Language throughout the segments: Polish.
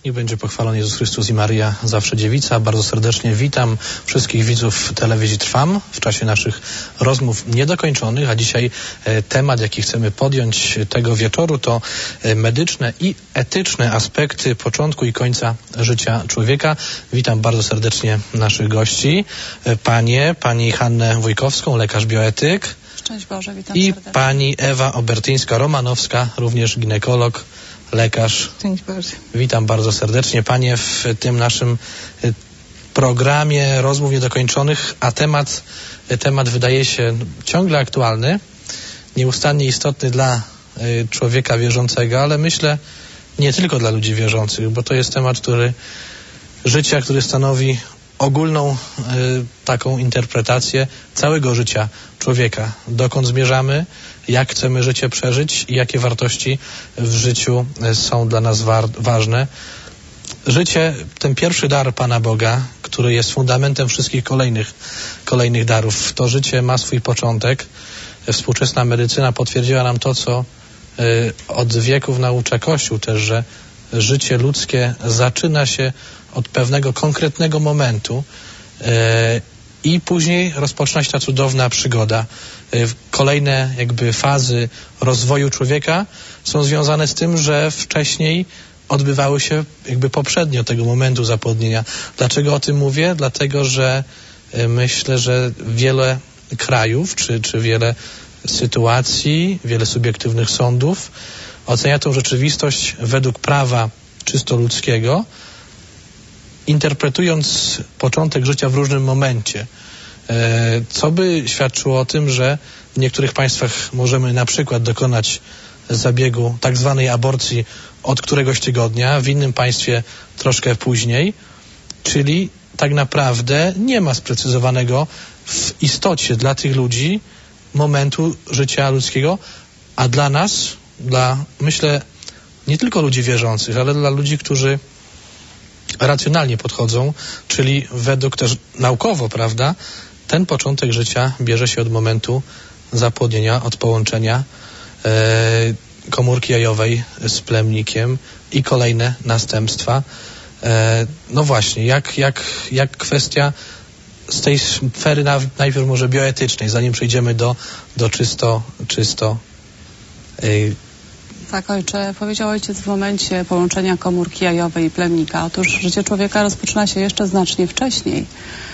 Niech będzie pochwalony Jezus Chrystus i Maryja, zawsze dziewica. Bardzo serdecznie witam wszystkich widzów telewizji Trwam w czasie naszych rozmów niedokończonych, a dzisiaj temat, jaki chcemy podjąć tego wieczoru, to medyczne i etyczne aspekty początku i końca życia człowieka. Witam bardzo serdecznie naszych gości. Pani Hannę Wójkowską, lekarz bioetyk. Szczęść Boże, witam I serdecznie. pani Ewa Obertyńska-Romanowska, również ginekolog, lekarz. Szczęść Boże. Witam bardzo serdecznie Panie w tym naszym programie rozmów niedokończonych, a temat wydaje się ciągle aktualny, nieustannie istotny dla człowieka wierzącego, ale myślę nie tylko dla ludzi wierzących, bo to jest temat, który stanowi ogólną taką interpretację całego życia człowieka. Dokąd zmierzamy, jak chcemy życie przeżyć i jakie wartości w życiu są dla nas ważne. Życie, ten pierwszy dar Pana Boga, który jest fundamentem wszystkich kolejnych darów. To życie ma swój początek. Współczesna medycyna potwierdziła nam to, co od wieków naucza Kościół też, że życie ludzkie zaczyna się od pewnego konkretnego momentu i później rozpoczyna się ta cudowna przygoda. Kolejne fazy rozwoju człowieka są związane z tym, że wcześniej odbywały się poprzednio tego momentu zapłodnienia. Dlaczego o tym mówię? Dlatego, że myślę, że wiele krajów, czy wiele sytuacji, wiele subiektywnych sądów ocenia tą rzeczywistość według prawa czysto ludzkiego, interpretując początek życia w różnym momencie. Co by świadczyło o tym, że w niektórych państwach możemy na przykład dokonać zabiegu tak zwanej aborcji od któregoś tygodnia, w innym państwie troszkę później, czyli tak naprawdę nie ma sprecyzowanego w istocie dla tych ludzi momentu życia ludzkiego, a dla nas, myślę, nie tylko ludzi wierzących, ale dla ludzi, którzy racjonalnie podchodzą, czyli według też naukowo, prawda, ten początek życia bierze się od momentu zapłodnienia, od połączenia komórki jajowej z plemnikiem i kolejne następstwa. No właśnie, jak kwestia z tej sfery najpierw może bioetycznej, zanim przejdziemy do czysto Tak, ojcze, powiedział ojciec w momencie połączenia komórki jajowej i plemnika. Otóż życie człowieka rozpoczyna się jeszcze znacznie wcześniej.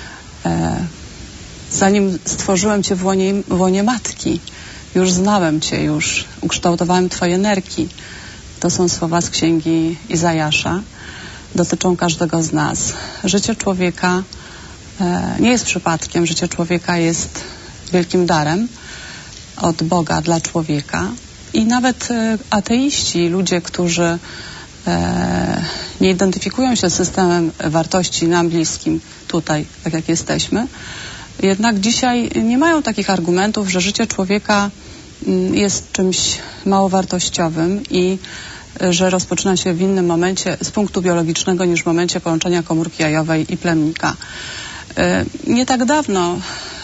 Zanim stworzyłem Cię w łonie matki, już znałem Cię, już ukształtowałem Twoje nerki. To są słowa z księgi Izajasza. Dotyczą każdego z nas. Życie człowieka nie jest przypadkiem. Życie człowieka jest wielkim darem od Boga dla człowieka. I nawet ateiści, ludzie, którzy nie identyfikują się z systemem wartości nam bliskim tutaj, tak jak jesteśmy, jednak dzisiaj nie mają takich argumentów, że życie człowieka jest czymś mało wartościowym i że rozpoczyna się w innym momencie z punktu biologicznego niż w momencie połączenia komórki jajowej i plemnika. Nie tak dawno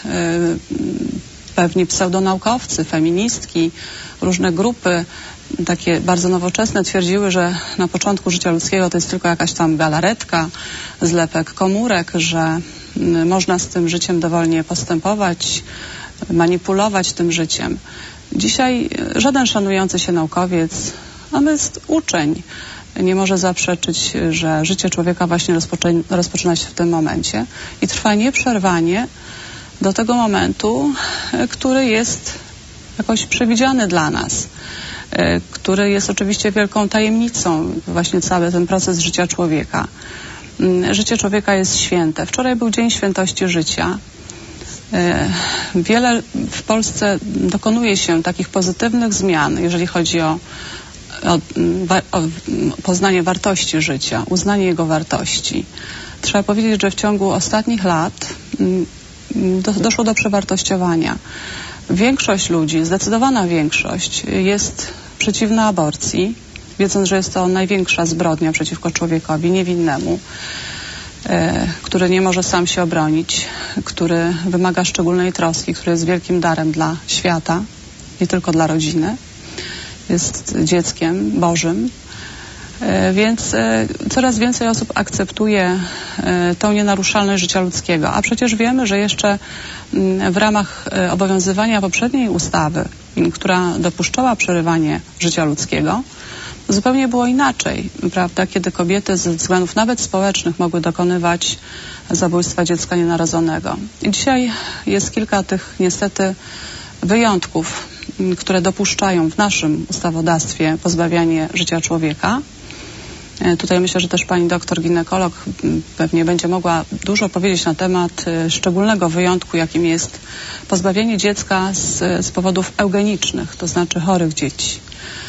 pewni pseudonaukowcy, feministki, różne grupy takie bardzo nowoczesne twierdziły, że na początku życia ludzkiego to jest tylko jakaś tam galaretka, zlepek komórek, że można z tym życiem dowolnie postępować, manipulować tym życiem. Dzisiaj żaden szanujący się naukowiec, a jest uczeń, nie może zaprzeczyć, że życie człowieka właśnie rozpoczyna się w tym momencie i trwa nieprzerwanie do tego momentu, który jest jakoś przewidziany dla nas, który jest oczywiście wielką tajemnicą, właśnie cały ten proces życia człowieka. Życie człowieka jest święte. Wczoraj był Dzień Świętości Życia. Wiele w Polsce dokonuje się takich pozytywnych zmian, jeżeli chodzi o poznanie wartości życia, uznanie jego wartości. Trzeba powiedzieć, że w ciągu ostatnich lat doszło do przewartościowania. Większość ludzi, zdecydowana większość jest przeciwna aborcji, wiedząc, że jest to największa zbrodnia przeciwko człowiekowi niewinnemu, który nie może sam się obronić, który wymaga szczególnej troski, który jest wielkim darem dla świata, nie tylko dla rodziny, jest dzieckiem Bożym. Więc coraz więcej osób akceptuje tą nienaruszalność życia ludzkiego. A przecież wiemy, że jeszcze w ramach obowiązywania poprzedniej ustawy, która dopuszczała przerywanie życia ludzkiego, zupełnie było inaczej, prawda? Kiedy kobiety ze względów nawet społecznych mogły dokonywać zabójstwa dziecka nienarodzonego. I dzisiaj jest kilka tych niestety wyjątków, które dopuszczają w naszym ustawodawstwie pozbawianie życia człowieka. Tutaj myślę, że też pani doktor ginekolog pewnie będzie mogła dużo powiedzieć na temat szczególnego wyjątku, jakim jest pozbawienie dziecka z powodów eugenicznych, to znaczy chorych dzieci.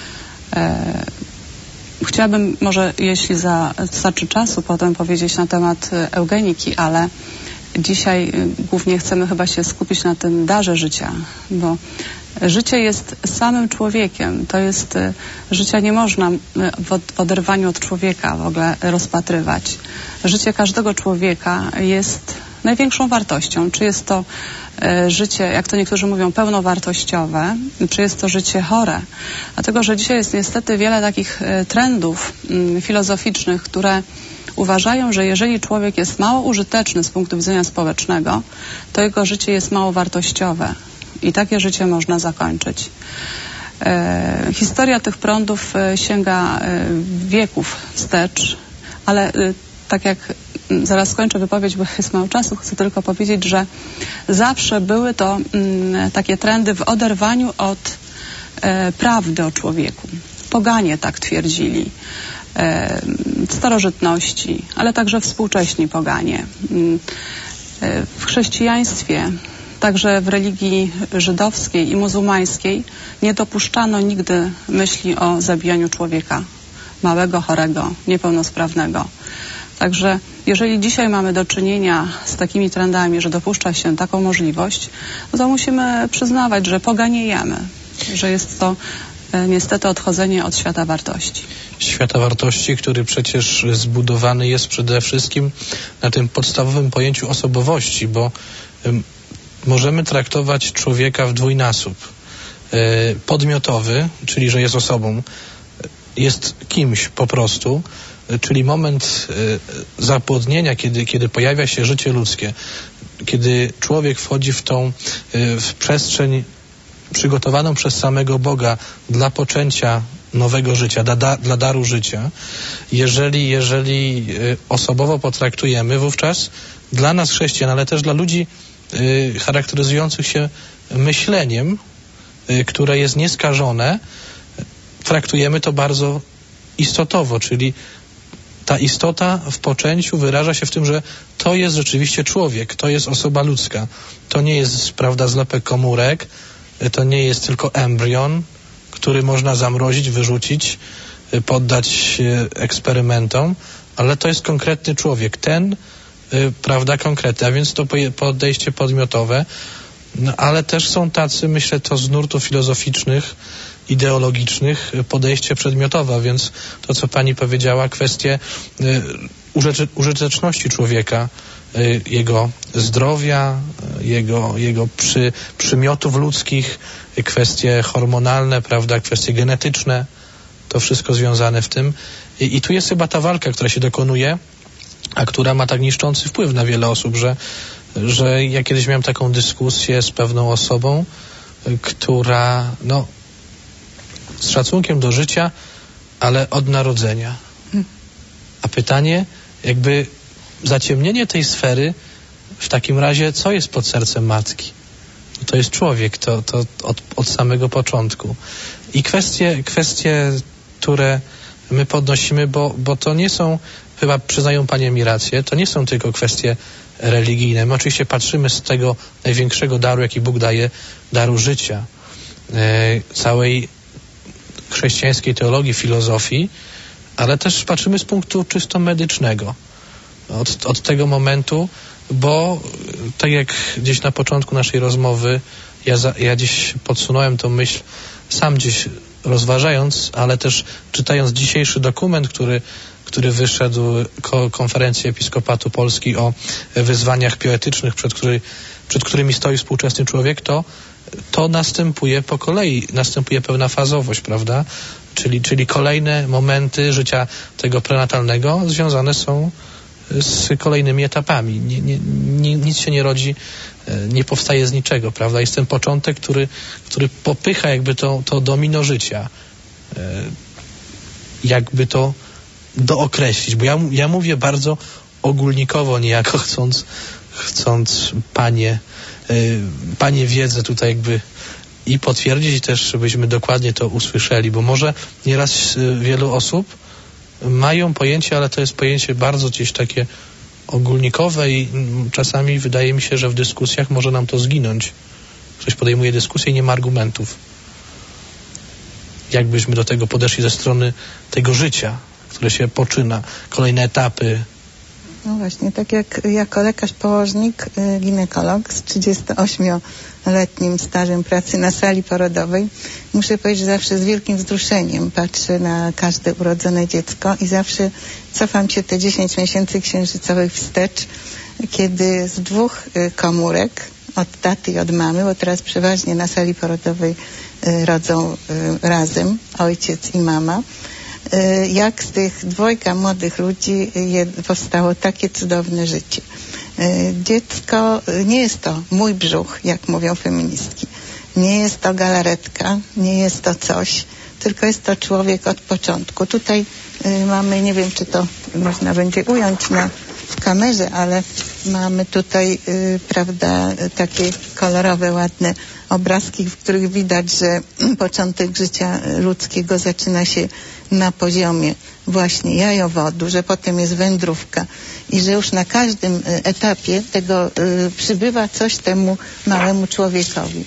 Chciałabym może, jeśli starczy czasu, potem powiedzieć na temat eugeniki, ale dzisiaj głównie chcemy chyba się skupić na tym darze życia, bo życie jest samym człowiekiem. To jest, życia nie można w oderwaniu od człowieka w ogóle rozpatrywać. Życie każdego człowieka jest największą wartością. Czy jest to życie, jak to niektórzy mówią, pełnowartościowe, czy jest to życie chore. Dlatego, że dzisiaj jest niestety wiele takich trendów filozoficznych, które uważają, że jeżeli człowiek jest mało użyteczny z punktu widzenia społecznego, to jego życie jest mało wartościowe i takie życie można zakończyć. Historia tych prądów sięga wieków wstecz, ale tak jak zaraz skończę wypowiedź, bo jest mało czasu, chcę tylko powiedzieć, że zawsze były to takie trendy w oderwaniu od prawdy o człowieku. Poganie tak twierdzili, starożytności, ale także współcześni poganie. W chrześcijaństwie, także w religii żydowskiej i muzułmańskiej nie dopuszczano nigdy myśli o zabijaniu człowieka, małego, chorego, niepełnosprawnego. Także jeżeli dzisiaj mamy do czynienia z takimi trendami, że dopuszcza się taką możliwość, no to musimy przyznawać, że poganiejemy, że jest to niestety odchodzenie od świata wartości. Świata wartości, który przecież zbudowany jest przede wszystkim na tym podstawowym pojęciu osobowości, bo możemy traktować człowieka w dwójnasób. Podmiotowy, czyli że jest osobą, jest kimś po prostu, czyli moment zapłodnienia, kiedy pojawia się życie ludzkie, kiedy człowiek wchodzi w przestrzeń przygotowaną przez samego Boga dla poczęcia nowego życia, dla daru życia. Jeżeli osobowo potraktujemy, wówczas dla nas chrześcijan, ale też dla ludzi charakteryzujących się myśleniem, które jest nieskażone, traktujemy to bardzo istotowo, czyli ta istota w poczęciu wyraża się w tym, że to jest rzeczywiście człowiek, to jest osoba ludzka. To nie jest, prawda, zlepek komórek, to nie jest tylko embrion, który można zamrozić, wyrzucić, poddać eksperymentom, ale to jest konkretny człowiek, ten, prawda, konkretny, a więc to podejście podmiotowe, no, ale też są tacy, myślę, to z nurtów filozoficznych, ideologicznych, podejście przedmiotowe, a więc to, co pani powiedziała, kwestie użyteczności człowieka, jego zdrowia, jego przymiotów ludzkich, kwestie hormonalne, prawda, kwestie genetyczne, to wszystko związane w tym. I tu jest chyba ta walka, która się dokonuje, a która ma tak niszczący wpływ na wiele osób, że ja kiedyś miałem taką dyskusję z pewną osobą, która, no, z szacunkiem do życia, ale od narodzenia. A pytanie, jakby zaciemnienie tej sfery, w takim razie, co jest pod sercem matki? To jest człowiek, to od samego początku. I kwestie, które my podnosimy, bo to nie są, chyba przyznają panie mi rację, to nie są tylko kwestie religijne. My oczywiście patrzymy z tego największego daru, jaki Bóg daje, daru życia, całej chrześcijańskiej teologii, filozofii, ale też patrzymy z punktu czysto medycznego. Od tego momentu, bo tak jak gdzieś na początku naszej rozmowy, ja dziś podsunąłem tą myśl, sam gdzieś rozważając, ale też czytając dzisiejszy dokument, który wyszedł konferencji Episkopatu Polski o wyzwaniach bioetycznych, przed którymi stoi współczesny człowiek, to to następuje po kolei, następuje pewna fazowość, prawda? Czyli kolejne momenty życia tego prenatalnego związane są z kolejnymi etapami. Nic się nie rodzi, nie powstaje z niczego, prawda? Jest ten początek, który popycha jakby to domino życia. Jakby to dookreślić, bo ja mówię bardzo ogólnikowo, niejako chcąc Panie wiedzę tutaj jakby i potwierdzić, i też żebyśmy dokładnie to usłyszeli, bo może nieraz wielu osób mają pojęcie, ale to jest pojęcie bardzo gdzieś takie ogólnikowe i czasami wydaje mi się, że w dyskusjach może nam to zginąć. Ktoś podejmuje dyskusję i nie ma argumentów. Jakbyśmy do tego podeszli ze strony tego życia, które się poczyna, kolejne etapy. No właśnie, tak jak jako lekarz położnik, ginekolog z 38-letnim stażem pracy na sali porodowej, muszę powiedzieć, że zawsze z wielkim wzruszeniem patrzę na każde urodzone dziecko i zawsze cofam się te 10 miesięcy księżycowych wstecz, kiedy z 2 komórek, od taty i od mamy, bo teraz przeważnie na sali porodowej rodzą razem ojciec i mama, jak z tych 2 młodych ludzi powstało takie cudowne życie. Dziecko nie jest to mój brzuch, jak mówią feministki. Nie jest to galaretka, nie jest to coś, tylko jest to człowiek od początku. Tutaj mamy, nie wiem, czy to można będzie ująć w kamerze, ale mamy tutaj, prawda, takie kolorowe, ładne obrazki, w których widać, że początek życia ludzkiego zaczyna się na poziomie właśnie jajowodu, że potem jest wędrówka i że już na każdym etapie tego przybywa coś temu małemu człowiekowi.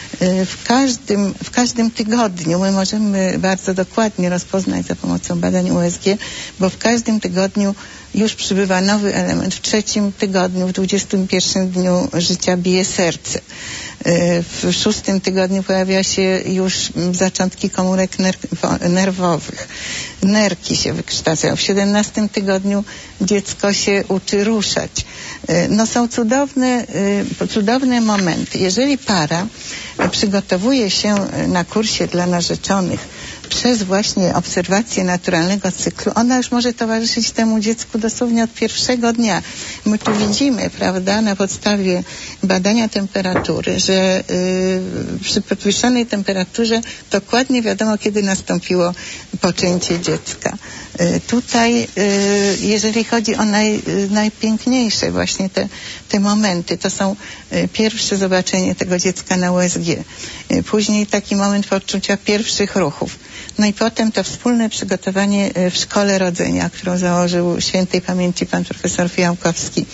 W każdym tygodniu my możemy bardzo dokładnie rozpoznać za pomocą badań USG, bo w każdym tygodniu już przybywa nowy element. W 3. tygodniu, w 21 dniu życia bije serce. W 6. tygodniu pojawia się już zaczątki komórek nerwowych. Nerki się wykształcają. W 17 tygodniu dziecko się uczy ruszać. No są cudowne momenty. Jeżeli para przygotowuje się na kursie dla narzeczonych przez właśnie obserwację naturalnego cyklu, ona już może towarzyszyć temu dziecku dosłownie od pierwszego dnia. My tu widzimy, prawda, na podstawie badania temperatury, że przy podwyższonej temperaturze dokładnie wiadomo, kiedy nastąpiło poczęcie dziecka. Tutaj, jeżeli chodzi o najpiękniejsze właśnie te momenty, to są pierwsze zobaczenie tego dziecka na USG, później taki moment poczucia pierwszych ruchów. No i potem to wspólne przygotowanie w szkole rodzenia, którą założył świętej pamięci pan profesor Fiałkowski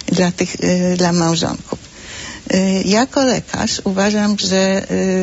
dla małżonków. Jako lekarz uważam, że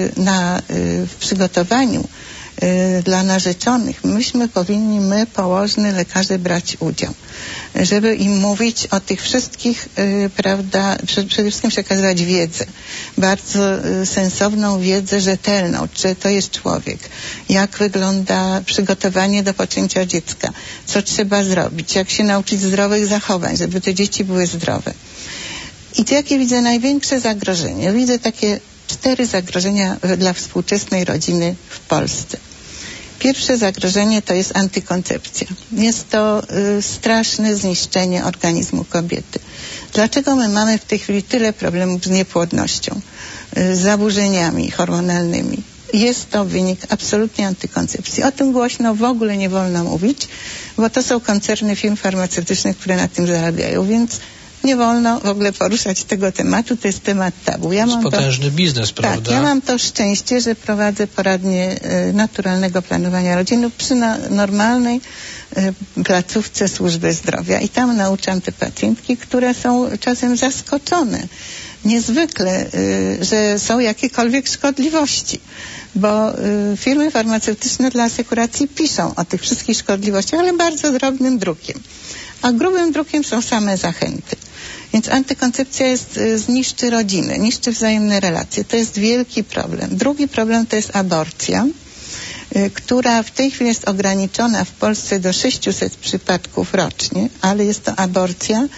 w przygotowaniu dla narzeczonych my położni lekarze brać udział, żeby im mówić o tych wszystkich, prawda, przede wszystkim przekazywać wiedzę, bardzo sensowną wiedzę, rzetelną, czy to jest człowiek, jak wygląda przygotowanie do poczęcia dziecka, co trzeba zrobić, jak się nauczyć zdrowych zachowań, żeby te dzieci były zdrowe. I jakie widzę największe zagrożenie? Widzę takie 4 zagrożenia dla współczesnej rodziny w Polsce. Pierwsze zagrożenie to jest antykoncepcja. Jest to straszne zniszczenie organizmu kobiety. Dlaczego my mamy w tej chwili tyle problemów z niepłodnością, z zaburzeniami hormonalnymi? Jest to wynik absolutnie antykoncepcji. O tym głośno w ogóle nie wolno mówić, bo to są koncerny firm farmaceutycznych, które na tym zarabiają, więc nie wolno w ogóle poruszać tego tematu, to jest temat tabu. To jest potężny biznes, prawda? Tak, ja mam to szczęście, że prowadzę poradnię naturalnego planowania rodziny przy normalnej placówce służby zdrowia i tam nauczam te pacjentki, które są czasem zaskoczone niezwykle, że są jakiekolwiek szkodliwości, bo firmy farmaceutyczne dla asekuracji piszą o tych wszystkich szkodliwościach, ale bardzo drobnym drukiem. A grubym drukiem są same zachęty. Więc antykoncepcja zniszczy rodziny, niszczy wzajemne relacje. To jest wielki problem. Drugi problem to jest aborcja, która w tej chwili jest ograniczona w Polsce do 600 przypadków rocznie, ale jest to aborcja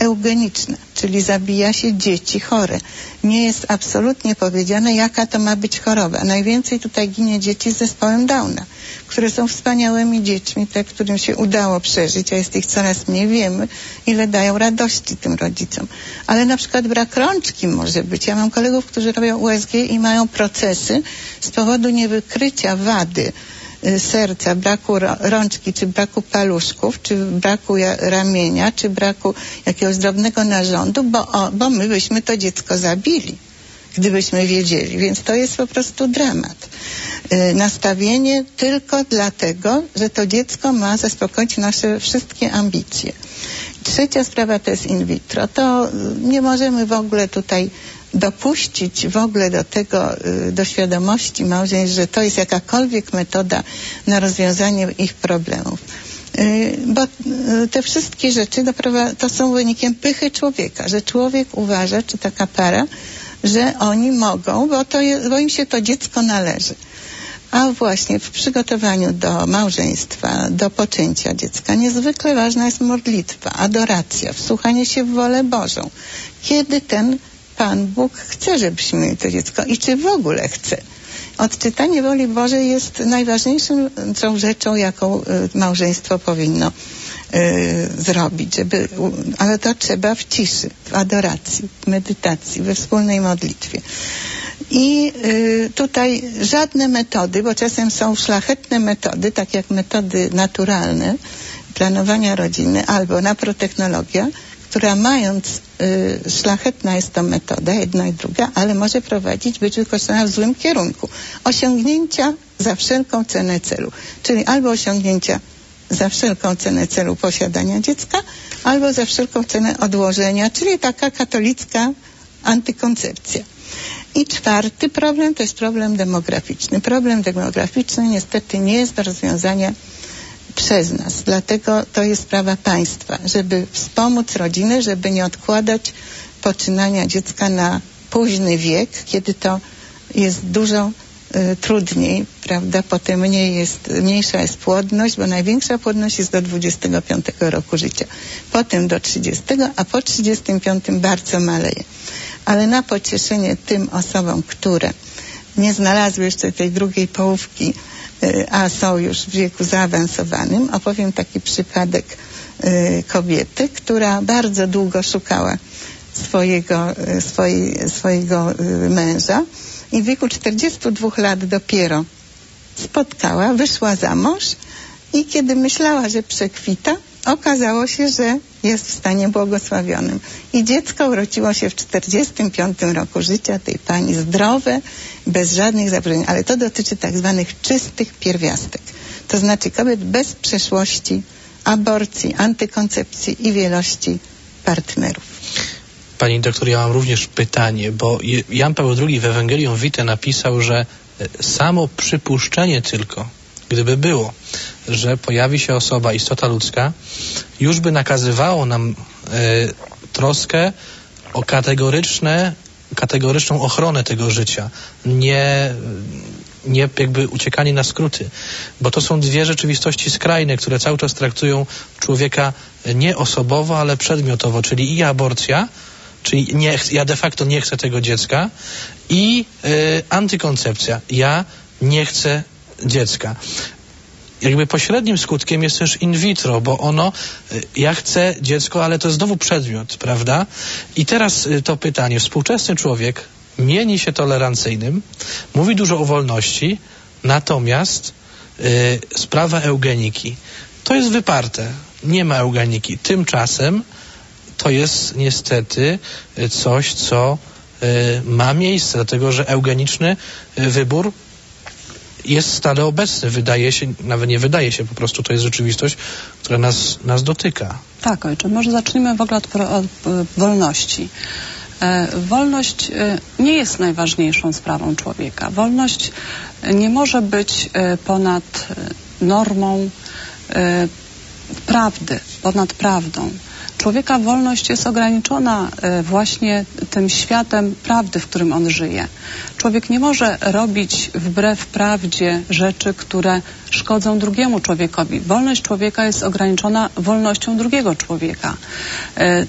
eugeniczna, czyli zabija się dzieci chore. Nie jest absolutnie powiedziane, jaka to ma być choroba. Najwięcej tutaj ginie dzieci z zespołem Downa, które są wspaniałymi dziećmi, te, którym się udało przeżyć, a jest ich coraz mniej. Wiemy, ile dają radości tym rodzicom. Ale na przykład brak rączki może być. Ja mam kolegów, którzy robią USG i mają procesy z powodu niewykrycia wady serca, braku rączki, czy braku paluszków, czy braku ramienia, czy braku jakiegoś drobnego narządu, bo my byśmy to dziecko zabili, gdybyśmy wiedzieli. Więc to jest po prostu dramat. Nastawienie tylko dlatego, że to dziecko ma zaspokoić nasze wszystkie ambicje. Trzecia sprawa to jest in vitro. To nie możemy w ogóle tutaj dopuścić w ogóle do tego, do świadomości małżeństw, że to jest jakakolwiek metoda na rozwiązanie ich problemów. Bo te wszystkie rzeczy to są wynikiem pychy człowieka, że człowiek uważa, czy taka para, że oni mogą, bo im się to dziecko należy. A właśnie w przygotowaniu do małżeństwa, do poczęcia dziecka niezwykle ważna jest modlitwa, adoracja, wsłuchanie się w wolę Bożą. Kiedy ten Pan Bóg chce, żebyśmy mieli to dziecko i czy w ogóle chce. Odczytanie woli Bożej jest najważniejszą rzeczą, jaką małżeństwo powinno zrobić, ale to trzeba w ciszy, w adoracji, w medytacji, we wspólnej modlitwie. I tutaj żadne metody, bo czasem są szlachetne metody, tak jak metody naturalne planowania rodziny albo naprotechnologia, która mając, szlachetna jest to metoda, jedna i druga, ale może być wykorzystana w złym kierunku. Osiągnięcia za wszelką cenę celu. Czyli albo osiągnięcia za wszelką cenę celu posiadania dziecka, albo za wszelką cenę odłożenia, czyli taka katolicka antykoncepcja. I czwarty problem to jest problem demograficzny. Problem demograficzny niestety nie jest do rozwiązania przez nas. Dlatego to jest sprawa państwa, żeby wspomóc rodzinę, żeby nie odkładać poczynania dziecka na późny wiek, kiedy to jest dużo trudniej, prawda? Potem mniejsza jest płodność, bo największa płodność jest do 25 roku życia. Potem do 30, a po 35 bardzo maleje. Ale na pocieszenie tym osobom, które nie znalazły jeszcze tej drugiej połówki, a są już w wieku zaawansowanym, opowiem taki przypadek kobiety, która bardzo długo szukała swojego męża i w wieku 42 lat dopiero spotkała, wyszła za mąż i kiedy myślała, że przekwita, okazało się, że jest w stanie błogosławionym. I dziecko urodziło się w 45 roku życia tej pani, zdrowe, bez żadnych zaburzeń, ale to dotyczy tak zwanych czystych pierwiastek. To znaczy kobiet bez przeszłości, aborcji, antykoncepcji i wielości partnerów. Pani doktor, ja mam również pytanie, bo Jan Paweł II w Ewangelium Vitae napisał, że samo przypuszczenie tylko, gdyby było, że pojawi się osoba, istota ludzka, już by nakazywało nam troskę o kategoryczną ochronę tego życia. Nie jakby uciekanie na skróty, bo to są dwie rzeczywistości skrajne, które cały czas traktują człowieka nie osobowo, ale przedmiotowo, czyli i aborcja, czyli ja de facto nie chcę tego dziecka, i antykoncepcja. Ja nie chcę dziecka. Jakby pośrednim skutkiem jest też in vitro, bo ja chcę dziecko, ale to jest znowu przedmiot, prawda? I teraz to pytanie. Współczesny człowiek mieni się tolerancyjnym, mówi dużo o wolności, natomiast sprawa eugeniki to jest wyparte. Nie ma eugeniki. Tymczasem to jest niestety coś, co ma miejsce, dlatego że eugeniczny wybór jest stale obecny. Wydaje się, nawet nie wydaje się, po prostu to jest rzeczywistość, która nas dotyka. Tak, ojcze. Może zacznijmy w ogóle od wolności. Wolność nie jest najważniejszą sprawą człowieka. Wolność nie może być ponad normą prawdy, ponad prawdą. Człowieka wolność jest ograniczona właśnie tym światem prawdy, w którym on żyje. Człowiek nie może robić wbrew prawdzie rzeczy, które szkodzą drugiemu człowiekowi. Wolność człowieka jest ograniczona wolnością drugiego człowieka.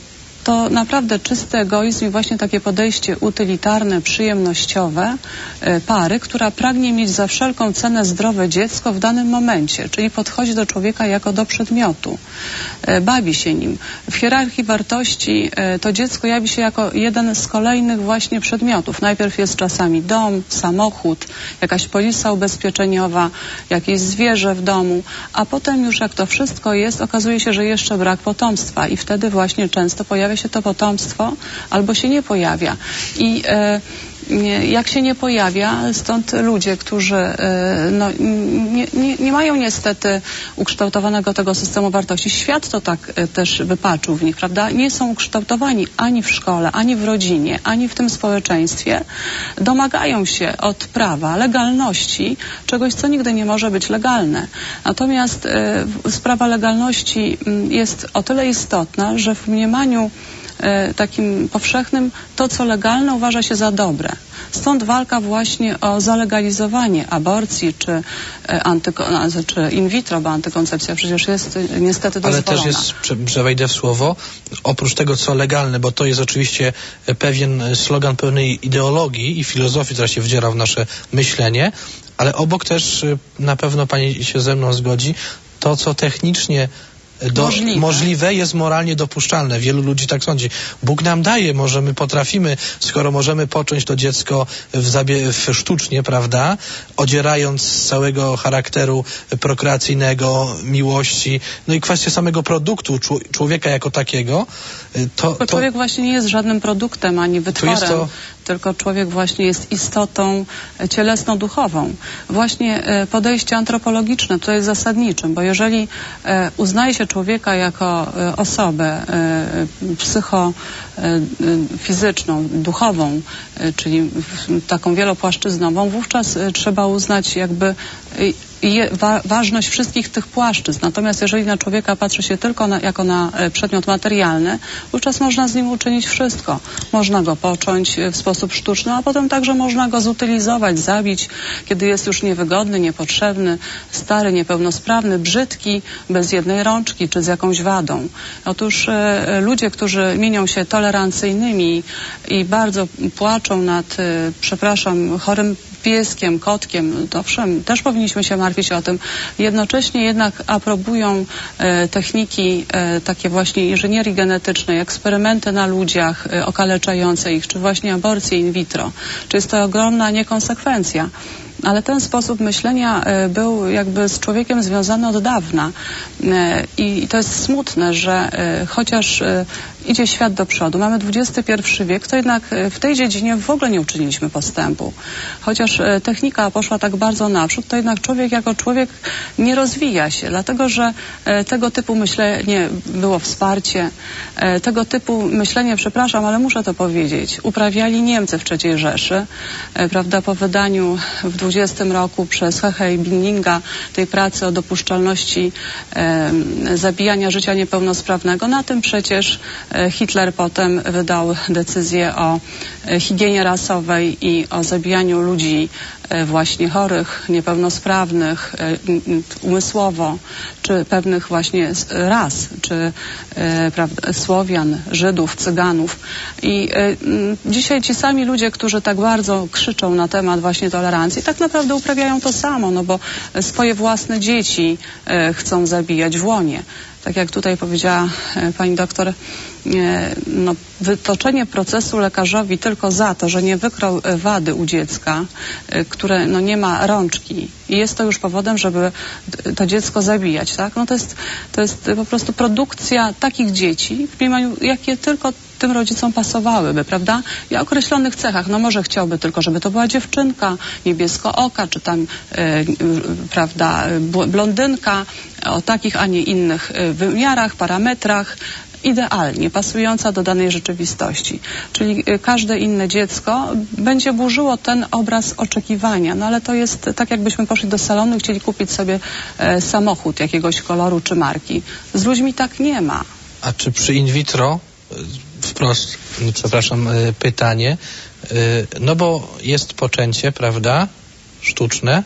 to naprawdę czysty egoizm i właśnie takie podejście utylitarne, przyjemnościowe pary, która pragnie mieć za wszelką cenę zdrowe dziecko w danym momencie, czyli podchodzi do człowieka jako do przedmiotu, bawi się nim. W hierarchii wartości to dziecko jawi się jako jeden z kolejnych właśnie przedmiotów. Najpierw jest czasami dom, samochód, jakaś polisa ubezpieczeniowa, jakieś zwierzę w domu, a potem już jak to wszystko jest, okazuje się, że jeszcze brak potomstwa i wtedy właśnie często pojawia się to potomstwo albo się nie pojawia. I jak się nie pojawia, stąd ludzie, którzy no, nie mają niestety ukształtowanego tego systemu wartości. Świat to tak też wypaczył w nich, prawda? Nie są ukształtowani ani w szkole, ani w rodzinie, ani w tym społeczeństwie. Domagają się od prawa, legalności, czegoś, co nigdy nie może być legalne. Natomiast sprawa legalności jest o tyle istotna, że w mniemaniu takim powszechnym to, co legalne, uważa się za dobre. Stąd walka właśnie o zalegalizowanie aborcji czy in vitro, bo antykoncepcja przecież jest niestety dozwolona. Ale też jest, że wejdę w słowo, oprócz tego, co legalne, bo to jest oczywiście pewien slogan pełnej ideologii i filozofii, która się wdziera w nasze myślenie, ale obok też na pewno pani się ze mną zgodzi, to, co technicznie możliwe jest moralnie dopuszczalne. Wielu ludzi tak sądzi. Bóg nam daje, może my potrafimy, skoro możemy począć to dziecko sztucznie, prawda, odzierając z całego charakteru prokreacyjnego, miłości, no i kwestia samego produktu, człowieka jako takiego. Człowiek właśnie nie jest żadnym produktem, ani wytworem. Tylko człowiek właśnie jest istotą cielesno-duchową. Właśnie podejście antropologiczne tutaj jest zasadniczym, bo jeżeli uznaje się człowieka jako osobę psychofizyczną, duchową, czyli taką wielopłaszczyznową, wówczas trzeba uznać jakby ważność wszystkich tych płaszczyzn. Natomiast jeżeli na człowieka patrzy się tylko jako na przedmiot materialny, wówczas można z nim uczynić wszystko. Można go począć w sposób sztuczny, a potem także można go zutylizować, zabić, kiedy jest już niewygodny, niepotrzebny, stary, niepełnosprawny, brzydki, bez jednej rączki, czy z jakąś wadą. Otóż ludzie, którzy mienią się tolerancyjnymi i bardzo płaczą nad, chorym pieskiem, kotkiem, to owszem, też powinniśmy się martwić o tym. Jednocześnie jednak aprobują techniki takie właśnie inżynierii genetycznej, eksperymenty na ludziach okaleczające ich, czy właśnie aborcje in vitro. Czy jest to ogromna niekonsekwencja. Ale ten sposób myślenia był jakby z człowiekiem związany od dawna. I to jest smutne, że chociaż idzie świat do przodu, mamy XXI wiek, to jednak w tej dziedzinie w ogóle nie uczyniliśmy postępu. Chociaż technika poszła tak bardzo naprzód, to jednak człowiek jako człowiek nie rozwija się, dlatego że tego typu myślenie było wsparcie, tego typu myślenie, przepraszam, ale muszę to powiedzieć, uprawiali Niemcy w III Rzeszy, prawda, po wydaniu w 20 roku przez Heche i Binninga tej pracy o dopuszczalności zabijania życia niepełnosprawnego. Na tym przecież Hitler potem wydał decyzję o higienie rasowej i o zabijaniu ludzi właśnie chorych, niepełnosprawnych, umysłowo, czy pewnych właśnie ras, czy prawda, Słowian, Żydów, Cyganów. I dzisiaj ci sami ludzie, którzy tak bardzo krzyczą na temat właśnie tolerancji, tak naprawdę uprawiają to samo, no bo swoje własne dzieci chcą zabijać w łonie. Tak jak tutaj powiedziała pani doktor, no, wytoczenie procesu lekarzowi tylko za to, że nie wykrył wady u dziecka, które no, nie ma rączki i jest to już powodem, żeby to dziecko zabijać, tak? No, to jest po prostu produkcja takich dzieci, w mniemaniu, jakie tylko tym rodzicom pasowałyby, prawda? I o określonych cechach. No może chciałby tylko, żeby to była dziewczynka, niebieskooka, czy tam, prawda, blondynka, o takich, a nie innych wymiarach, parametrach, idealnie pasująca do danej rzeczywistości. Czyli każde inne dziecko będzie burzyło ten obraz oczekiwania. No ale to jest tak, jakbyśmy poszli do salonu i chcieli kupić sobie samochód jakiegoś koloru czy marki. Z ludźmi tak nie ma. A czy przy in vitro, wprost, przepraszam, pytanie, no bo jest poczęcie, prawda, sztuczne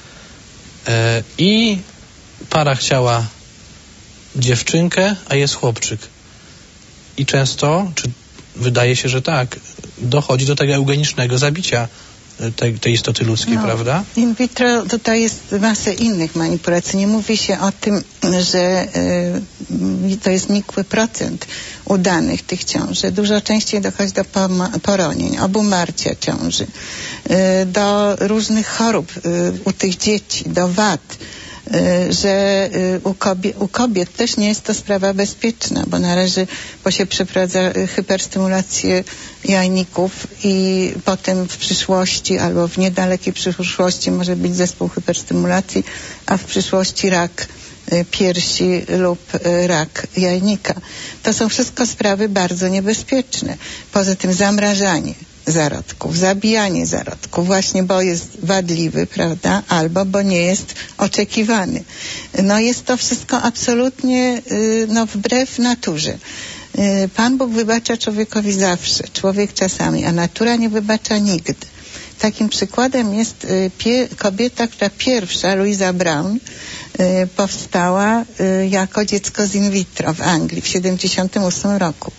i para chciała dziewczynkę, a jest chłopczyk. I często, czy wydaje się, że tak, dochodzi do tego eugenicznego zabicia tej istoty ludzkiej, prawda? In vitro tutaj jest masę innych manipulacji. Nie mówi się o tym, że to jest nikły procent udanych tych ciąży. Dużo częściej dochodzi do poronień, obumarcia ciąży, do różnych chorób u tych dzieci, do wad, że u kobiet też nie jest to sprawa bezpieczna, bo się przeprowadza hyperstymulację jajników i potem w przyszłości albo w niedalekiej przyszłości może być zespół hyperstymulacji, a w przyszłości rak piersi lub rak jajnika. To są wszystko sprawy bardzo niebezpieczne. Poza tym zamrażanie zarodków, zabijanie zarodków, właśnie bo jest wadliwy, prawda, albo bo nie jest oczekiwany. No jest to wszystko absolutnie wbrew naturze. Pan Bóg wybacza człowiekowi zawsze, człowiek czasami, a natura nie wybacza nigdy. Takim przykładem jest kobieta, która pierwsza, Louisa Brown, powstała jako dziecko z in vitro w Anglii w 1978 roku.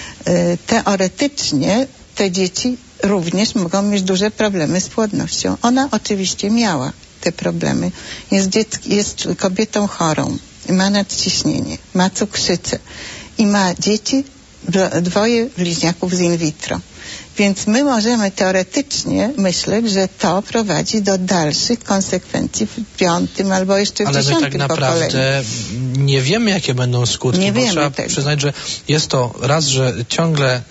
Teoretycznie te dzieci również mogą mieć duże problemy z płodnością. Ona oczywiście miała te problemy. Jest kobietą chorą, ma nadciśnienie, ma cukrzycę i ma dzieci, dwoje bliźniaków z in vitro. Więc my możemy teoretycznie myśleć, że to prowadzi do dalszych konsekwencji w 5. albo jeszcze w 10. pokoleniu. Ale my tak naprawdę nie wiemy, jakie będą skutki, nie bo wiemy trzeba tego. przyznać, że jest to raz, że ciągle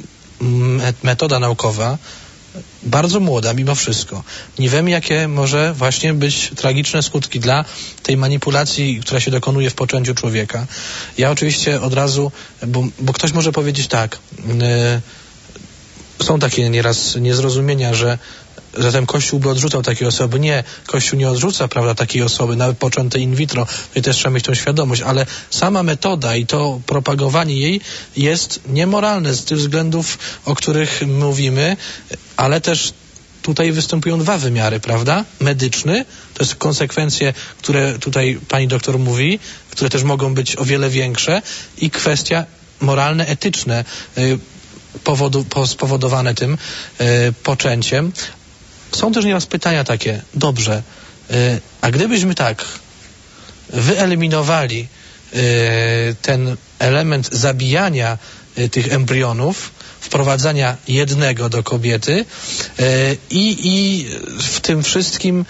metoda naukowa bardzo młoda mimo wszystko. Nie wiemy, jakie może właśnie być tragiczne skutki dla tej manipulacji, która się dokonuje w poczęciu człowieka. Ja oczywiście od razu, bo ktoś może powiedzieć tak, są takie nieraz niezrozumienia, że zatem Kościół by odrzucał takie osoby. Nie, Kościół nie odrzuca, prawda, takiej osoby, nawet poczętej in vitro. I też trzeba mieć tą świadomość, ale sama metoda i to propagowanie jej jest niemoralne z tych względów, o których mówimy, ale też tutaj występują dwa wymiary, prawda? Medyczny, to jest konsekwencje, które tutaj pani doktor mówi, które też mogą być o wiele większe, i kwestia moralne, etyczne, spowodowane tym poczęciem. Są też nieraz pytania takie, dobrze, a gdybyśmy tak wyeliminowali ten element zabijania tych embrionów, wprowadzania jednego do kobiety i w tym wszystkim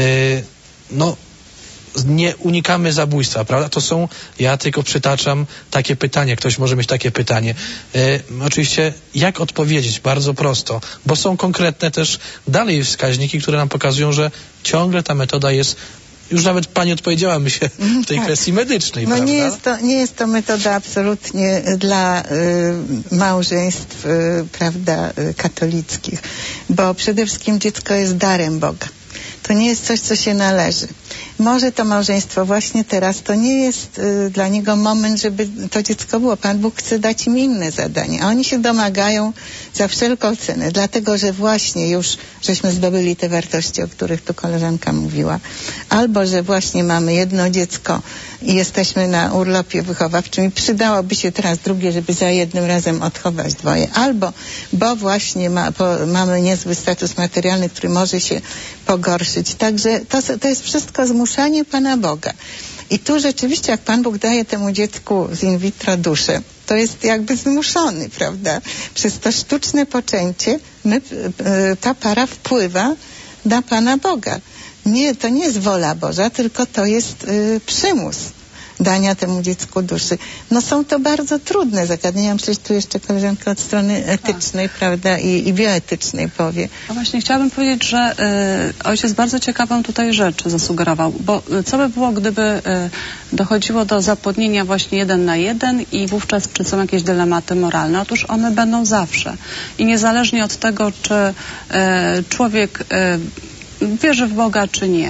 nie unikamy zabójstwa, prawda? To są, ja tylko przytaczam takie pytanie, ktoś może mieć takie pytanie. Oczywiście, jak odpowiedzieć? Bardzo prosto, bo są konkretne też dalej wskaźniki, które nam pokazują, że ciągle ta metoda jest, już nawet pani odpowiedziała, myślę, w tej kwestii medycznej, prawda? Nie jest to metoda absolutnie dla małżeństw, prawda, katolickich, bo przede wszystkim dziecko jest darem Boga. To nie jest coś, co się należy. Może to małżeństwo właśnie teraz, to nie jest dla niego moment, żeby to dziecko było. Pan Bóg chce dać im inne zadanie, a oni się domagają za wszelką cenę, dlatego że właśnie już żeśmy zdobyli te wartości, o których tu koleżanka mówiła, albo że właśnie mamy jedno dziecko i jesteśmy na urlopie wychowawczym i przydałoby się teraz drugie, żeby za jednym razem odchować dwoje, albo bo właśnie mamy niezły status materialny, który może się pogorszyć. Także to jest wszystko zmuszanie Pana Boga. I tu rzeczywiście, jak Pan Bóg daje temu dziecku z in vitro duszę, to jest jakby zmuszony, prawda? Przez to sztuczne poczęcie ta para wpływa na Pana Boga. To nie jest wola Boża, tylko to jest przymus dania temu dziecku duszy. Są to bardzo trudne zagadnienia. Myślę, że tu jeszcze koleżanka od strony etycznej, prawda, i bioetycznej powie. No właśnie, chciałabym powiedzieć, że ojciec bardzo ciekawą tutaj rzecz zasugerował, bo co by było, gdyby dochodziło do zapłodnienia właśnie 1 na 1 i wówczas czy są jakieś dylematy moralne? Otóż one będą zawsze. I niezależnie od tego, czy człowiek wierzy w Boga, czy nie,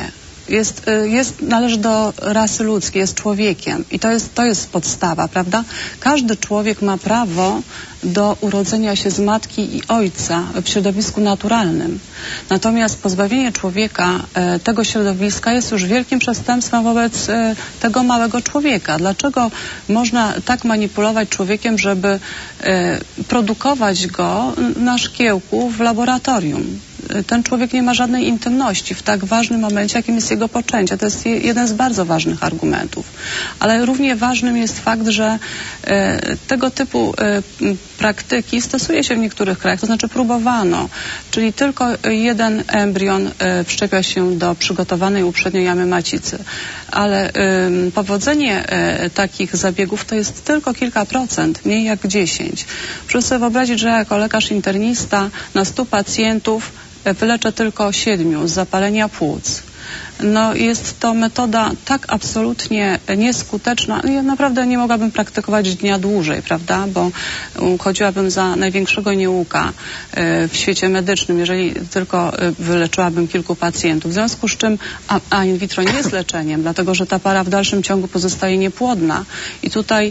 należy do rasy ludzkiej, jest człowiekiem i to jest podstawa, prawda? Każdy człowiek ma prawo do urodzenia się z matki i ojca w środowisku naturalnym. Natomiast pozbawienie człowieka tego środowiska jest już wielkim przestępstwem wobec tego małego człowieka. Dlaczego można tak manipulować człowiekiem, żeby produkować go na szkiełku w laboratorium? Ten człowiek nie ma żadnej intymności w tak ważnym momencie, jakim jest jego poczęcie. To jest jeden z bardzo ważnych argumentów. Ale równie ważnym jest fakt, że tego typu praktyki stosuje się w niektórych krajach, to znaczy próbowano, czyli tylko jeden embrion wszczepia się do przygotowanej uprzednio jamy macicy. Ale powodzenie takich zabiegów to jest tylko kilka procent, mniej jak 10. Proszę sobie wyobrazić, że jako lekarz internista na 100 pacjentów wyleczę tylko 7 z zapalenia płuc. No jest to metoda tak absolutnie nieskuteczna. Ja naprawdę nie mogłabym praktykować dnia dłużej, prawda, bo uchodziłabym za największego nieuka w świecie medycznym, jeżeli tylko wyleczyłabym kilku pacjentów. W związku z czym in vitro nie jest leczeniem, dlatego że ta para w dalszym ciągu pozostaje niepłodna i tutaj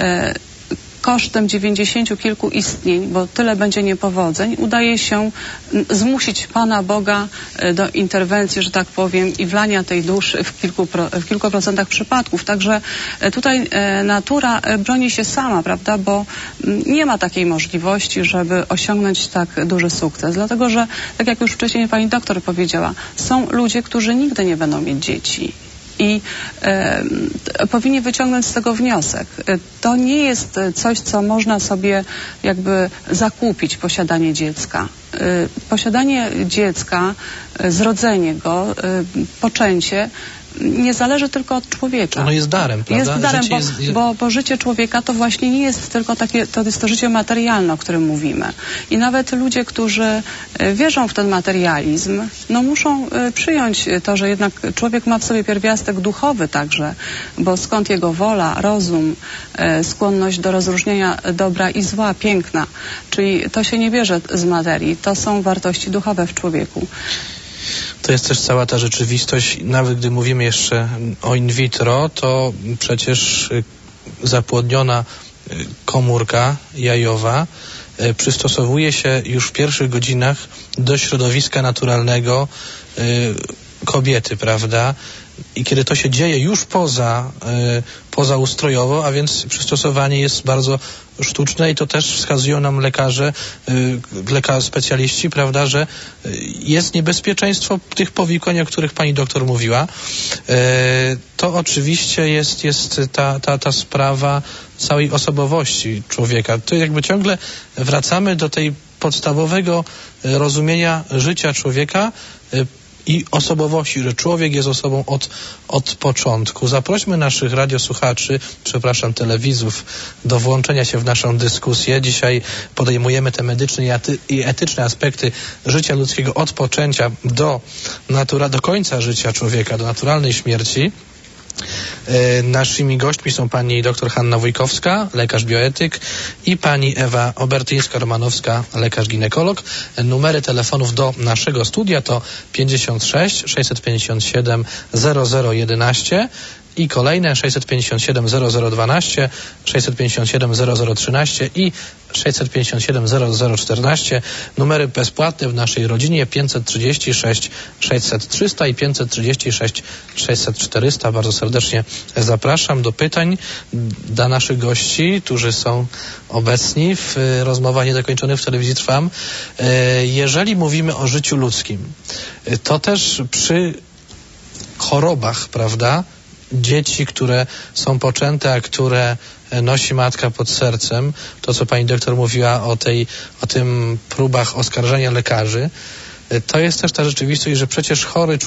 kosztem 90 kilku istnień, bo tyle będzie niepowodzeń, udaje się zmusić Pana Boga do interwencji, że tak powiem, i wlania tej duszy w kilku procentach przypadków. Także tutaj natura broni się sama, prawda, bo nie ma takiej możliwości, żeby osiągnąć tak duży sukces. Dlatego, że tak jak już wcześniej pani doktor powiedziała, są ludzie, którzy nigdy nie będą mieć dzieci. I powinni wyciągnąć z tego wniosek. To nie jest coś, co można sobie jakby zakupić, posiadanie dziecka. Posiadanie dziecka, zrodzenie go, poczęcie nie zależy tylko od człowieka. Ono jest darem, prawda? Jest darem, bo życie człowieka to właśnie nie jest tylko takie, to jest to życie materialne, o którym mówimy. I nawet ludzie, którzy wierzą w ten materializm, no muszą przyjąć to, że jednak człowiek ma w sobie pierwiastek duchowy także, bo skąd jego wola, rozum, skłonność do rozróżnienia dobra i zła, piękna. Czyli to się nie bierze z materii, to są wartości duchowe w człowieku. To jest też cała ta rzeczywistość. Nawet gdy mówimy jeszcze o in vitro, to przecież zapłodniona komórka jajowa przystosowuje się już w pierwszych godzinach do środowiska naturalnego kobiety, prawda? I kiedy to się dzieje już pozaustrojowo, a więc przystosowanie jest bardzo sztuczne i to też wskazują nam lekarze specjaliści, prawda, że jest niebezpieczeństwo tych powikłań, o których pani doktor mówiła. To oczywiście jest ta sprawa całej osobowości człowieka. To jakby ciągle wracamy do tej podstawowego rozumienia życia człowieka i osobowości, że człowiek jest osobą od początku. Zaprośmy naszych radiosłuchaczy, telewizów, do włączenia się w naszą dyskusję. Dzisiaj podejmujemy te medyczne i etyczne aspekty życia ludzkiego od poczęcia do końca życia człowieka, do naturalnej śmierci. Naszymi gośćmi są pani dr Hanna Wójkowska, lekarz bioetyk, i pani Ewa Obertyńska-Romanowska, lekarz ginekolog. Numery telefonów do naszego studia to 56 657 0011 i kolejne 657 0012, 657 0013 i 657 0014. Numery bezpłatne w naszej rodzinie 536 600 300 i 536 600 400. Bardzo serdecznie zapraszam do pytań dla naszych gości, którzy są obecni w rozmowach niedokończonych w Telewizji Trwam. Jeżeli mówimy o życiu ludzkim, to też przy chorobach, prawda, dzieci, które są poczęte, a które nosi matka pod sercem, to co pani doktor mówiła o tym próbach oskarżenia lekarzy, to jest też ta rzeczywistość, że przecież chory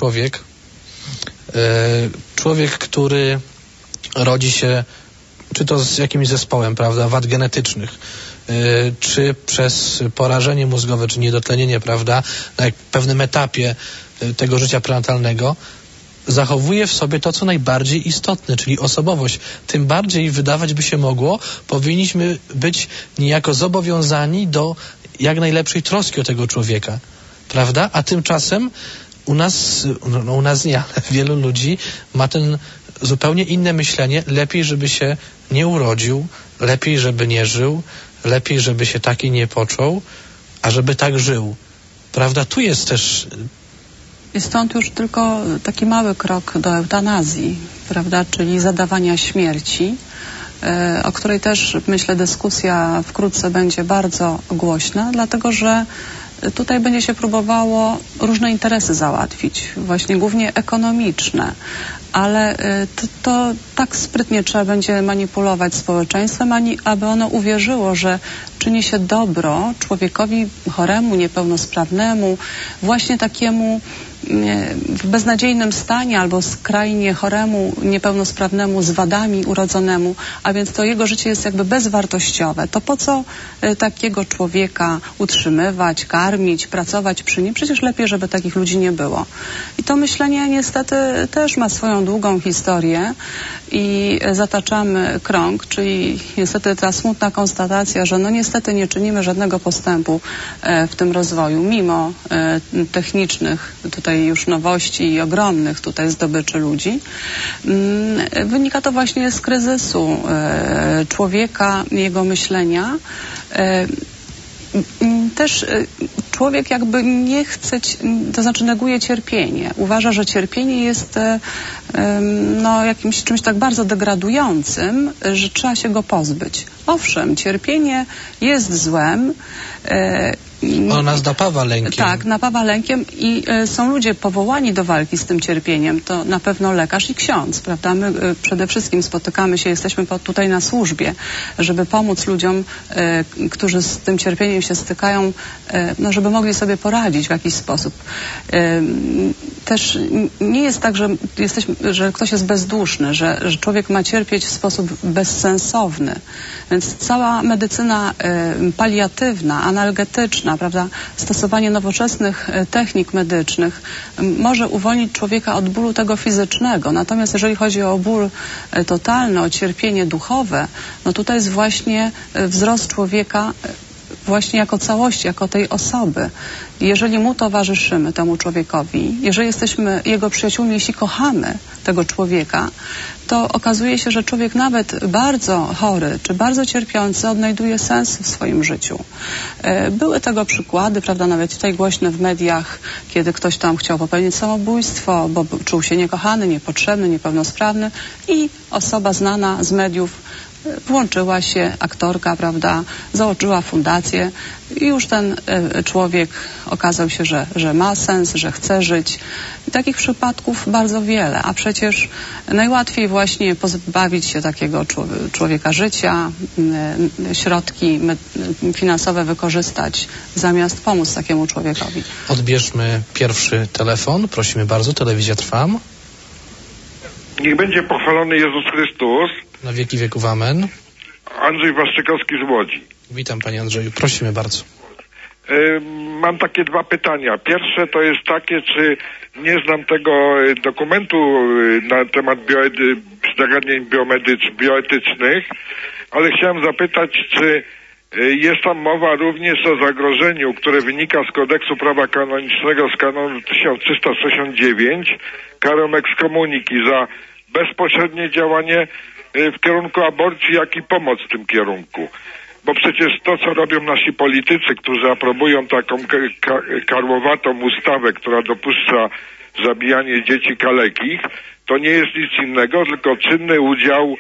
człowiek, który rodzi się czy to z jakimś zespołem, prawda, wad genetycznych, czy przez porażenie mózgowe, czy niedotlenienie, prawda, na pewnym etapie tego życia prenatalnego, zachowuje w sobie to, co najbardziej istotne, czyli osobowość. Tym bardziej, wydawać by się mogło, powinniśmy być niejako zobowiązani do jak najlepszej troski o tego człowieka, prawda? A tymczasem u nas nie, ale wielu ludzi ma ten zupełnie inne myślenie. Lepiej, żeby się nie urodził, lepiej, żeby nie żył, lepiej, żeby się taki nie począł, a żeby tak żył. Prawda? Tu jest też... I stąd już tylko taki mały krok do eutanazji, prawda? Czyli zadawania śmierci, o której też, myślę, dyskusja wkrótce będzie bardzo głośna, dlatego że tutaj będzie się próbowało różne interesy załatwić, właśnie głównie ekonomiczne, ale to tak sprytnie trzeba będzie manipulować społeczeństwem, aby ono uwierzyło, że czyni się dobro człowiekowi choremu, niepełnosprawnemu, właśnie takiemu w beznadziejnym stanie albo skrajnie choremu, niepełnosprawnemu, z wadami urodzonemu, a więc to jego życie jest jakby bezwartościowe. To po co takiego człowieka utrzymywać, karmić, pracować przy nim? Przecież lepiej, żeby takich ludzi nie było. I to myślenie niestety też ma swoją długą historię i zataczamy krąg, czyli niestety ta smutna konstatacja, że no niestety nie czynimy żadnego postępu w tym rozwoju, mimo technicznych tutaj już nowości i ogromnych tutaj zdobyczy ludzi. Wynika to właśnie z kryzysu człowieka, jego myślenia. Też człowiek jakby nie chce, to znaczy neguje cierpienie. Uważa, że cierpienie jest jakimś czymś tak bardzo degradującym, że trzeba się go pozbyć. Owszem, cierpienie jest złem. Ono nas napawa lękiem. Tak, napawa lękiem i są ludzie powołani do walki z tym cierpieniem. To na pewno lekarz i ksiądz, prawda? My przede wszystkim spotykamy się, jesteśmy tutaj na służbie, żeby pomóc ludziom, którzy z tym cierpieniem się stykają, żeby mogli sobie poradzić w jakiś sposób. Też nie jest tak, że ktoś jest bezduszny, że człowiek ma cierpieć w sposób bezsensowny. Więc cała medycyna paliatywna, analgetyczna, prawda, stosowanie nowoczesnych technik medycznych może uwolnić człowieka od bólu tego fizycznego. Natomiast jeżeli chodzi o ból totalny, o cierpienie duchowe, no tutaj jest właśnie wzrost człowieka właśnie jako całości, jako tej osoby. Jeżeli mu towarzyszymy, temu człowiekowi, jeżeli jesteśmy jego przyjaciółmi, jeśli kochamy tego człowieka, to okazuje się, że człowiek nawet bardzo chory czy bardzo cierpiący odnajduje sens w swoim życiu. Były tego przykłady, prawda, nawet tutaj głośne w mediach, kiedy ktoś tam chciał popełnić samobójstwo, bo czuł się niekochany, niepotrzebny, niepełnosprawny i osoba znana z mediów włączyła się, aktorka, prawda, założyła fundację i już ten człowiek okazał się, że ma sens, że chce żyć. I takich przypadków bardzo wiele, a przecież najłatwiej właśnie pozbawić się takiego człowieka życia, środki finansowe wykorzystać, zamiast pomóc takiemu człowiekowi. Odbierzmy pierwszy telefon. Prosimy bardzo, telewizja trwa. Niech będzie pochwalony Jezus Chrystus. Na wieki wieków amen. Andrzej Waszczykowski z Łodzi. Witam panie Andrzeju, prosimy bardzo. Mam takie dwa pytania. Pierwsze to jest takie, czy nie znam tego dokumentu na temat zagadnień bioetycznych, ale chciałem zapytać, czy jest tam mowa również o zagrożeniu, które wynika z kodeksu prawa kanonicznego z kanonu 1369, karą ekskomuniki za bezpośrednie działanie w kierunku aborcji, jak i pomoc w tym kierunku. Bo przecież to, co robią nasi politycy, którzy aprobują taką karłowatą ustawę, która dopuszcza zabijanie dzieci kalekich, to nie jest nic innego, tylko czynny udział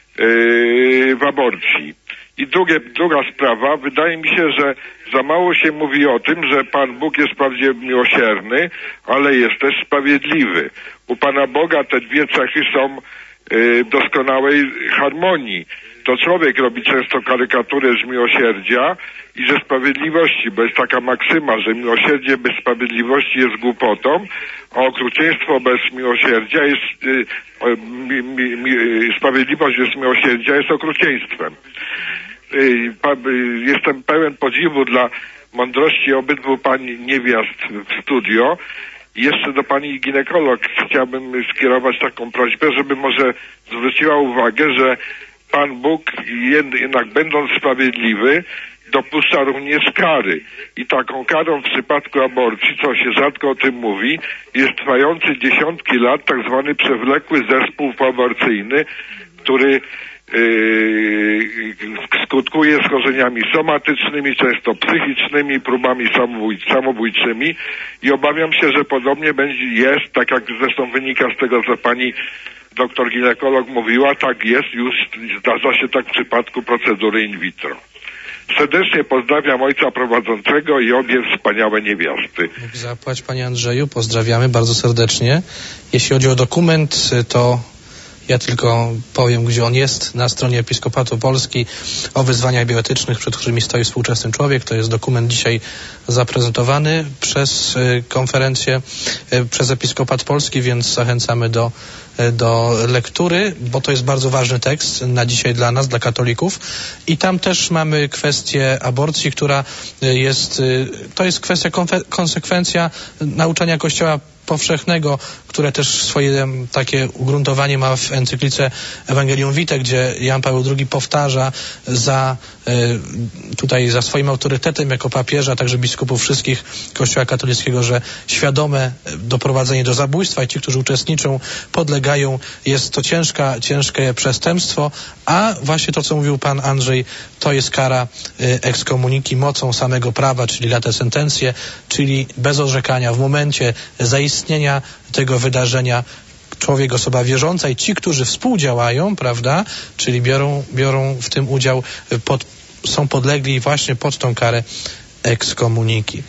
w aborcji. I druga sprawa, wydaje mi się, że za mało się mówi o tym, że Pan Bóg jest wprawdzie miłosierny, ale jest też sprawiedliwy. U Pana Boga te dwie cechy są doskonałej harmonii. To człowiek robi często karykaturę z miłosierdzia i ze sprawiedliwości, bo jest taka maksyma, że miłosierdzie bez sprawiedliwości jest głupotą, a okrucieństwo bez miłosierdzia jest sprawiedliwość bez miłosierdzia jest okrucieństwem. Jestem pełen podziwu dla mądrości obydwu pani niewiast w studio. Jeszcze do pani ginekolog chciałbym skierować taką prośbę, żeby może zwróciła uwagę, że Pan Bóg jednak będąc sprawiedliwy dopuszcza również kary. I taką karą w przypadku aborcji, co się rzadko o tym mówi, jest trwający dziesiątki lat tak zwany przewlekły zespół poaborcyjny, który skutkuje schorzeniami somatycznymi, często psychicznymi, próbami samobójczymi i obawiam się, że podobnie jest, tak jak zresztą wynika z tego, co pani doktor ginekolog mówiła, tak jest, już zdarza się tak w przypadku procedury in vitro. Serdecznie pozdrawiam ojca prowadzącego i obie wspaniałe niewiasty. Zapłać, panie Andrzeju, pozdrawiamy bardzo serdecznie. Jeśli chodzi o dokument, to ja tylko powiem, gdzie on jest. Na stronie Episkopatu Polski o wyzwaniach bioetycznych, przed którymi stoi współczesny człowiek. To jest dokument dzisiaj zaprezentowany przez konferencję, przez Episkopat Polski, więc zachęcamy do lektury, bo to jest bardzo ważny tekst na dzisiaj dla nas, dla katolików. I tam też mamy kwestię aborcji, która to jest kwestia konsekwencja nauczania Kościoła powszechnego, które też swoje takie ugruntowanie ma w encyklice Evangelium Vitae, gdzie Jan Paweł II powtarza za swoim autorytetem jako papieża, a także biskupów wszystkich Kościoła katolickiego, że świadome doprowadzenie do zabójstwa i ci, którzy uczestniczą, podlegają, jest to ciężkie przestępstwo, a właśnie to, co mówił pan Andrzej, to jest kara ekskomuniki mocą samego prawa, czyli late sentencje, czyli bez orzekania w momencie zaistnienia tego wydarzenia człowiek, osoba wierząca i ci, którzy współdziałają, prawda, czyli biorą w tym udział, są podlegli właśnie pod tą karę ekskomuniki.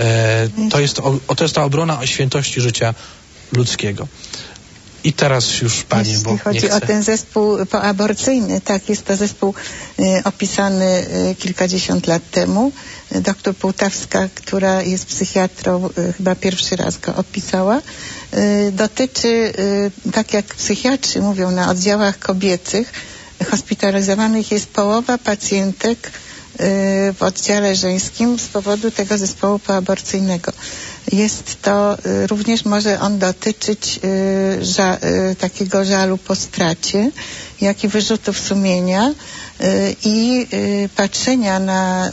To jest ta obrona świętości życia ludzkiego. I teraz już pani, jeśli bo chodzi nie chcę. o ten zespół poaborcyjny, tak, jest to zespół opisany kilkadziesiąt lat temu. Doktor Półtawska, która jest psychiatrą, chyba pierwszy raz go opisała. Dotyczy, tak jak psychiatrzy mówią, na oddziałach kobiecych hospitalizowanych jest połowa pacjentek w oddziale żeńskim z powodu tego zespołu poaborcyjnego. Jest to, również może on dotyczyć takiego żalu po stracie, jak i wyrzutów sumienia i patrzenia na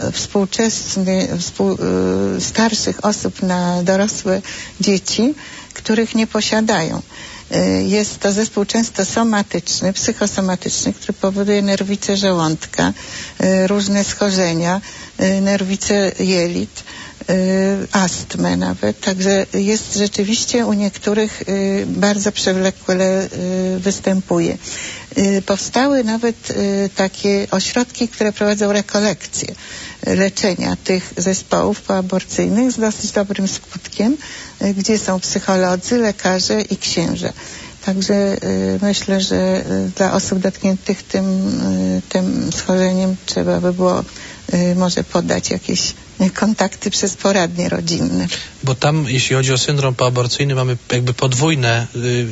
starszych osób, na dorosłe dzieci, których nie posiadają. Jest to zespół często somatyczny, psychosomatyczny, który powoduje nerwice żołądka, różne schorzenia, nerwice jelit, astmę nawet. Także jest rzeczywiście u niektórych bardzo przewlekle występuje. Powstały nawet takie ośrodki, które prowadzą rekolekcje leczenia tych zespołów poaborcyjnych z dosyć dobrym skutkiem, gdzie są psycholodzy, lekarze i księża. Także myślę, że dla osób dotkniętych tym schorzeniem trzeba by było może podać jakieś kontakty przez poradnie rodzinne. Bo tam, jeśli chodzi o syndrom poaborcyjny, mamy jakby podwójne,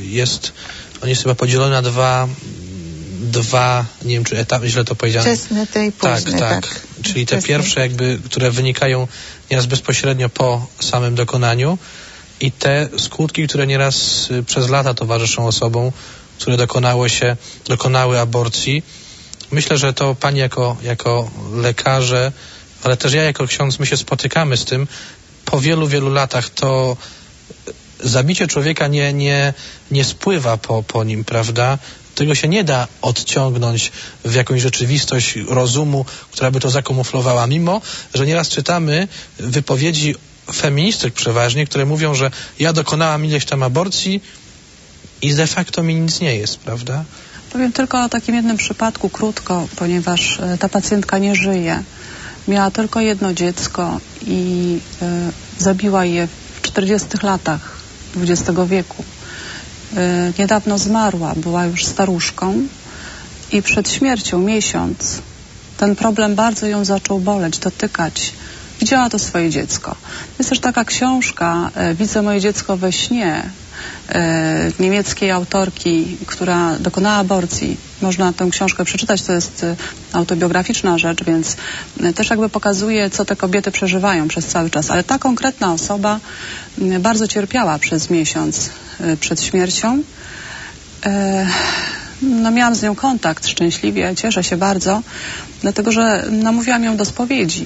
on jest chyba podzielony na dwa, nie wiem, czy etapy, źle to powiedziałem. Wczesne te i późne, tak. Czyli te pierwsze jakby, które wynikają nieraz bezpośrednio po samym dokonaniu i te skutki, które nieraz przez lata towarzyszą osobom, które dokonały aborcji. Myślę, że to pani jako lekarze, ale też ja jako ksiądz, my się spotykamy z tym. Po wielu, wielu latach to zabicie człowieka nie spływa po nim, prawda? Tego się nie da odciągnąć w jakąś rzeczywistość rozumu, która by to zakamuflowała, mimo że nieraz czytamy wypowiedzi feministek przeważnie, które mówią, że ja dokonałam ileś tam aborcji i de facto mi nic nie jest, prawda? Powiem tylko o takim jednym przypadku krótko, ponieważ ta pacjentka nie żyje. Miała tylko jedno dziecko i zabiła je w 40 latach XX wieku. Niedawno zmarła, była już staruszką i przed śmiercią miesiąc ten problem bardzo ją zaczął boleć, dotykać. Widziała to swoje dziecko. Jest też taka książka Widzę moje dziecko we śnie, niemieckiej autorki, która dokonała aborcji. Można tę książkę przeczytać, to jest autobiograficzna rzecz, więc też jakby pokazuje, co te kobiety przeżywają przez cały czas. Ale ta konkretna osoba bardzo cierpiała przez miesiąc przed śmiercią. miałam z nią kontakt szczęśliwie, cieszę się bardzo, dlatego że namówiłam ją do spowiedzi.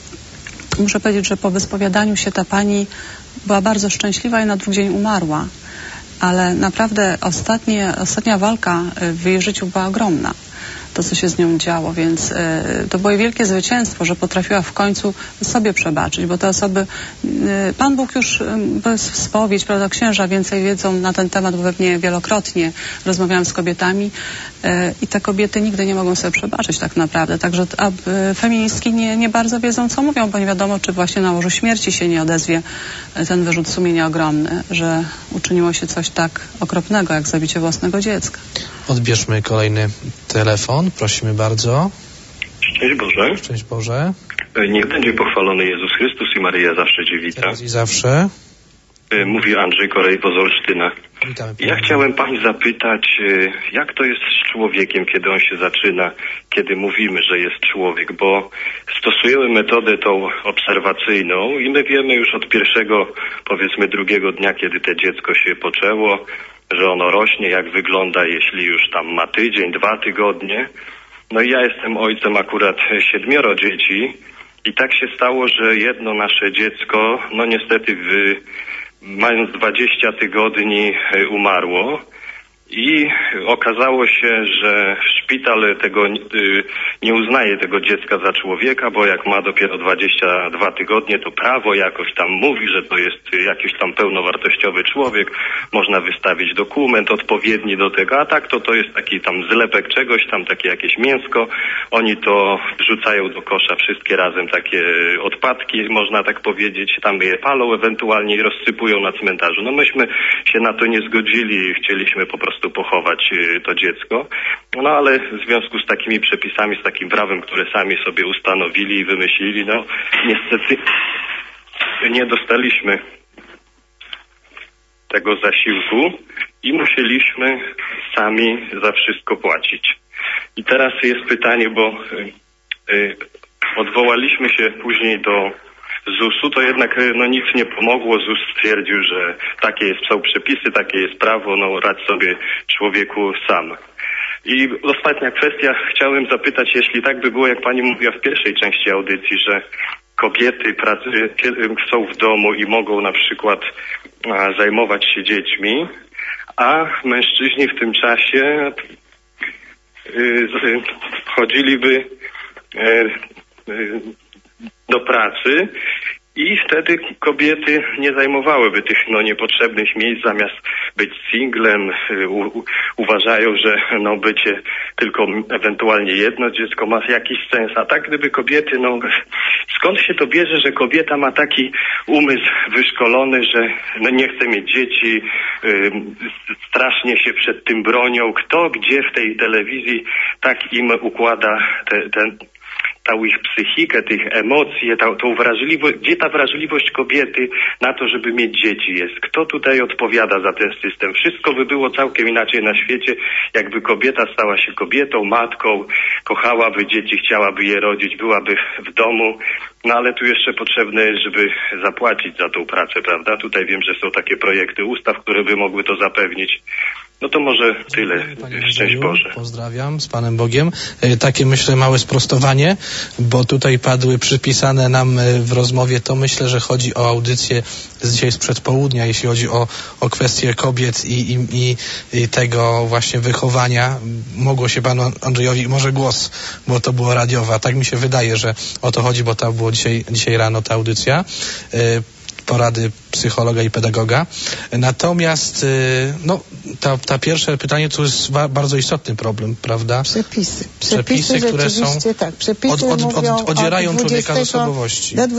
Muszę powiedzieć, że po wyspowiadaniu się ta pani była bardzo szczęśliwa i na drugi dzień umarła. Ale naprawdę ostatnia walka w jej życiu była ogromna. To, co się z nią działo, więc to było jej wielkie zwycięstwo, że potrafiła w końcu sobie przebaczyć, bo te osoby, Pan Bóg już, spowiedź, prawda, księża więcej wiedzą na ten temat, bo pewnie wielokrotnie rozmawiałam z kobietami i te kobiety nigdy nie mogą sobie przebaczyć tak naprawdę, także feministki nie bardzo wiedzą, co mówią, bo nie wiadomo, czy właśnie na łożu śmierci się nie odezwie ten wyrzut sumienia ogromny, że uczyniło się coś tak okropnego, jak zabicie własnego dziecka. Odbierzmy kolejny telefon. Prosimy bardzo. Szczęść Boże. Szczęść Boże. Niech będzie pochwalony Jezus Chrystus i Maryja zawsze dziewica. Teraz i zawsze. Mówi Andrzej Korejwo z Olsztyna. Witamy. Ja chciałem Pani zapytać, jak to jest z człowiekiem, kiedy on się zaczyna, kiedy mówimy, że jest człowiek, bo stosujemy metodę tą obserwacyjną i my wiemy już od pierwszego, powiedzmy drugiego dnia, kiedy to dziecko się poczęło, że ono rośnie, jak wygląda, jeśli już tam ma tydzień, 2 tygodnie. No i ja jestem ojcem akurat 7 dzieci i tak się stało, że jedno nasze dziecko, no niestety mając 20 tygodni umarło i okazało się, że szpital nie uznaje tego dziecka za człowieka, bo jak ma dopiero 22 tygodnie, to prawo jakoś tam mówi, że to jest jakiś tam pełnowartościowy człowiek, można wystawić dokument odpowiedni do tego, a tak to jest taki tam zlepek czegoś, tam takie jakieś mięsko, oni to wrzucają do kosza wszystkie razem, takie odpadki, można tak powiedzieć, tam je palą ewentualnie i rozsypują na cmentarzu. No myśmy się na to nie zgodzili, chcieliśmy po prostu pochować to dziecko, no ale w związku z takimi przepisami, z takim prawem, które sami sobie ustanowili i wymyślili, no niestety nie dostaliśmy tego zasiłku i musieliśmy sami za wszystko płacić. I teraz jest pytanie, bo odwołaliśmy się później do ZUS-u, to jednak no nic nie pomogło. ZUS stwierdził, że takie są przepisy, takie jest prawo, no radź sobie człowieku sam. I ostatnia kwestia, chciałem zapytać, jeśli tak by było, jak pani mówiła w pierwszej części audycji, że kobiety są w domu i mogą na przykład zajmować się dziećmi, a mężczyźni w tym czasie chodziliby do pracy i wtedy kobiety nie zajmowałyby tych niepotrzebnych miejsc, zamiast być singlem, uważają, że bycie tylko ewentualnie jedno dziecko ma jakiś sens, a tak gdyby kobiety, skąd się to bierze, że kobieta ma taki umysł wyszkolony, że nie chce mieć dzieci, strasznie się przed tym bronią, kto gdzie w tej telewizji tak im układa tą ich psychikę, tych emocji, tą wrażliwość, gdzie ta wrażliwość kobiety na to, żeby mieć dzieci jest? Kto tutaj odpowiada za ten system? Wszystko by było całkiem inaczej na świecie, jakby kobieta stała się kobietą, matką, kochałaby dzieci, chciałaby je rodzić, byłaby w domu, ale tu jeszcze potrzebne jest, żeby zapłacić za tą pracę, prawda? Tutaj wiem, że są takie projekty ustaw, które by mogły to zapewnić. No to może tyle. Szczęść Boże. Pozdrawiam z Panem Bogiem. Takie, myślę, małe sprostowanie, bo tutaj padły przypisane nam w rozmowie, to myślę, że chodzi o audycję z dzisiaj z przedpołudnia, jeśli chodzi o kwestie kobiet i tego właśnie wychowania. Mogło się Panu Andrzejowi, może głos, bo to było radiowe, a tak mi się wydaje, że o to chodzi, bo to było dzisiaj rano ta audycja. Porady psychologa i pedagoga. Natomiast ta pierwsze pytanie to jest bardzo istotny problem, prawda? Przepisy, które są tak, przepisy odzierają człowieka z osobowości. Do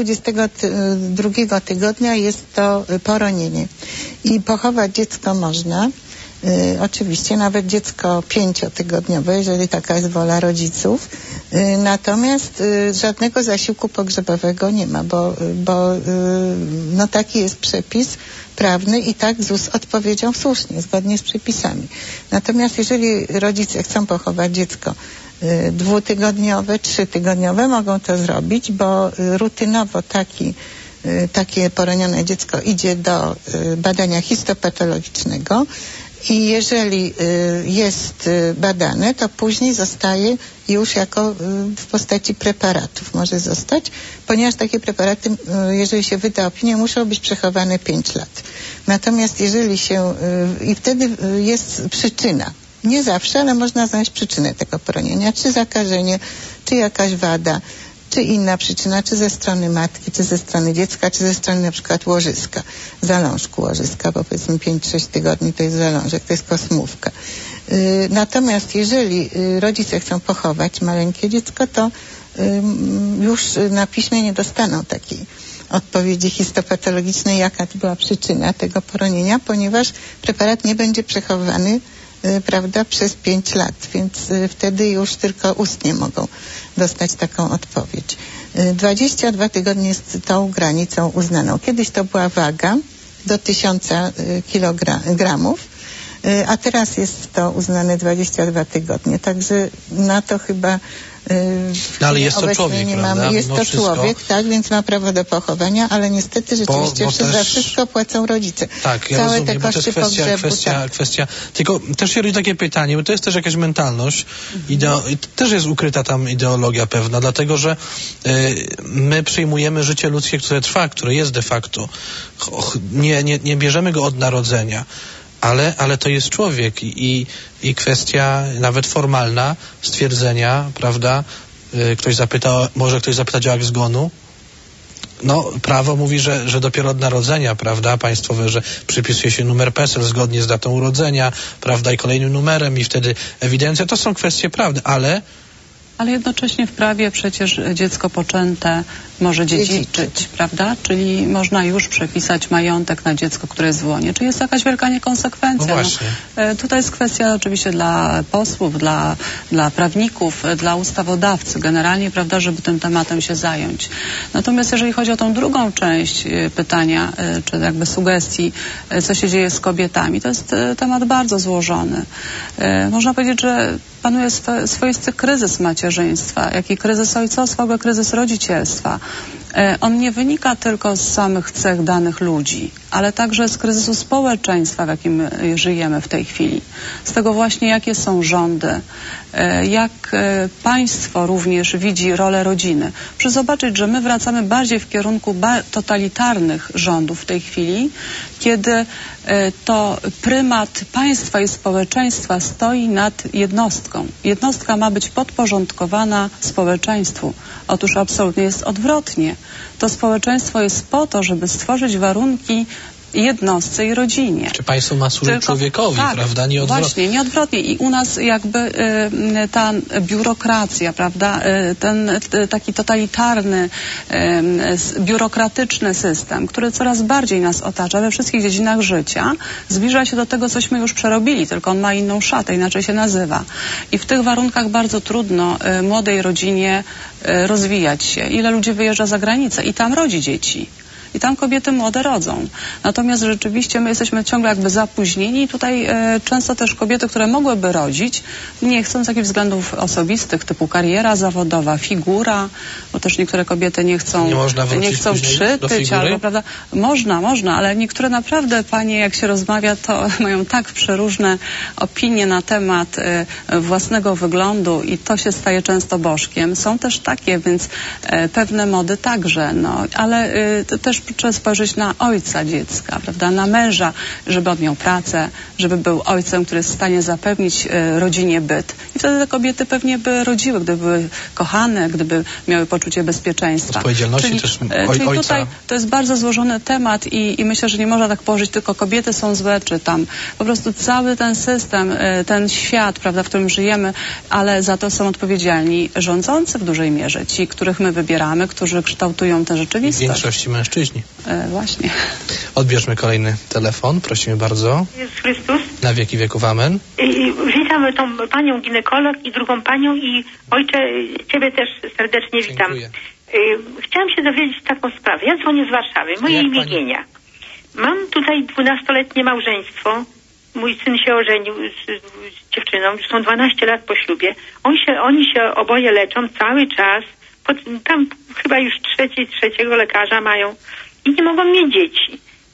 22 tygodnia jest to poronienie. I pochować dziecko można. Oczywiście nawet dziecko 5-tygodniowe, jeżeli taka jest wola rodziców. Natomiast żadnego zasiłku pogrzebowego nie ma, bo taki jest przepis prawny i tak ZUS odpowiedział słusznie, zgodnie z przepisami. Natomiast jeżeli rodzice chcą pochować dziecko 2-tygodniowe, 3-tygodniowe, mogą to zrobić, bo rutynowo takie poronione dziecko idzie do badania histopatologicznego I jeżeli jest badane, to później zostaje już jako w postaci preparatów może zostać, ponieważ takie preparaty, jeżeli się wyda opinię, muszą być przechowane 5 lat. Natomiast jeżeli się, i wtedy jest przyczyna, nie zawsze, ale można znaleźć przyczynę tego poronienia, czy zakażenie, czy jakaś wada, czy inna przyczyna, czy ze strony matki, czy ze strony dziecka, czy ze strony na przykład łożyska, zalążku łożyska, bo powiedzmy 5-6 tygodni to jest zalążek, to jest kosmówka. Natomiast jeżeli rodzice chcą pochować maleńkie dziecko, to już na piśmie nie dostaną takiej odpowiedzi histopatologicznej, jaka to była przyczyna tego poronienia, ponieważ preparat nie będzie przechowywany, prawda, przez 5 lat, więc wtedy już tylko ustnie mogą dostać taką odpowiedź. 22 tygodnie jest tą granicą uznaną. Kiedyś to była waga do 1000 kilogramów, a teraz jest to uznane 22 tygodnie. Także na to chyba no, ale jest to człowiek, nie prawda? mamy. Jest to człowiek, tak, więc ma prawo do pochowania, ale niestety rzeczywiście za wszystko płacą rodzice. Tak, ja całe rozumiem, te koszty pogrzebu. Kwestia. Tylko też się rodzi takie pytanie, bo to jest też jakaś mentalność, też jest ukryta tam ideologia pewna, dlatego że my przyjmujemy życie ludzkie, które trwa, które jest de facto. Nie bierzemy go od narodzenia. Ale to jest człowiek i kwestia nawet formalna stwierdzenia, prawda? Może ktoś zapytać o akt zgonu? No, prawo mówi, że dopiero od narodzenia, prawda, państwowe, że przypisuje się numer PESEL zgodnie z datą urodzenia, prawda, i kolejnym numerem i wtedy ewidencja. To są kwestie prawdy, ale jednocześnie w prawie przecież dziecko poczęte może dziedziczyć, prawda? Czyli można już przepisać majątek na dziecko, które jest w łonie. Czy jest jakaś wielka niekonsekwencja? No właśnie. Tutaj jest kwestia oczywiście dla posłów, dla prawników, dla ustawodawcy generalnie, prawda, żeby tym tematem się zająć. Natomiast jeżeli chodzi o tą drugą część pytania, czy jakby sugestii, co się dzieje z kobietami, to jest temat bardzo złożony. Można powiedzieć, że panuje swoisty kryzys macierzyństwa, jak i kryzys ojcostwa, albo kryzys rodzicielstwa. On nie wynika tylko z samych cech danych ludzi, ale także z kryzysu społeczeństwa, w jakim żyjemy w tej chwili. Z tego właśnie, jakie są rządy, jak państwo również widzi rolę rodziny. Proszę zobaczyć, że my wracamy bardziej w kierunku totalitarnych rządów w tej chwili, kiedy to prymat państwa i społeczeństwa stoi nad jednostką. Jednostka ma być podporządkowana społeczeństwu. Otóż absolutnie jest odwrotnie. To społeczeństwo jest po to, żeby stworzyć warunki jednostce i rodzinie. Czy państwo ma służyć człowiekowi, tak, prawda? Nie odwrotnie. Właśnie, nie odwrotnie. I u nas jakby ta biurokracja, prawda, ten taki totalitarny, biurokratyczny system, który coraz bardziej nas otacza we wszystkich dziedzinach życia, zbliża się do tego, cośmy już przerobili, tylko on ma inną szatę, inaczej się nazywa. I w tych warunkach bardzo trudno młodej rodzinie rozwijać się. Ile ludzi wyjeżdża za granicę i tam rodzi dzieci. I tam kobiety młode rodzą. Natomiast rzeczywiście my jesteśmy ciągle jakby zapóźnieni i tutaj często też kobiety, które mogłyby rodzić, nie chcą z jakichś względów osobistych, typu kariera zawodowa, figura, bo też niektóre kobiety nie chcą przytyć, albo, prawda, można, ale niektóre naprawdę panie, jak się rozmawia, to mają tak przeróżne opinie na temat własnego wyglądu i to się staje często bożkiem. Są też takie, więc pewne mody także, no, ale też trzeba spojrzeć na ojca dziecka, prawda, na męża, żeby on miał pracę, żeby był ojcem, który jest w stanie zapewnić rodzinie byt. I wtedy te kobiety pewnie by rodziły, gdyby były kochane, gdyby miały poczucie bezpieczeństwa. Odpowiedzialności też czyli ojca. Tutaj to jest bardzo złożony temat i myślę, że nie można tak położyć, tylko kobiety są złe, czy tam po prostu cały ten system, ten świat, prawda, w którym żyjemy, ale za to są odpowiedzialni rządzący w dużej mierze, ci, których my wybieramy, którzy kształtują tę rzeczywistość. W większości mężczyźni. Właśnie. Odbierzmy kolejny telefon, prosimy bardzo. Jezus Chrystus. Na wieki wieków, amen. Witam tą panią ginekolog i drugą panią i ojcze, ciebie też serdecznie witam. Dziękuję. Chciałam się dowiedzieć taką sprawę. Ja dzwonię z Warszawy, moje imię Gienia. Mam tutaj 12-letnie małżeństwo. Mój syn się ożenił z dziewczyną, już są 12 lat po ślubie. Oni się oboje leczą cały czas. Tam chyba już trzeciego lekarza mają i nie mogą mieć dzieci.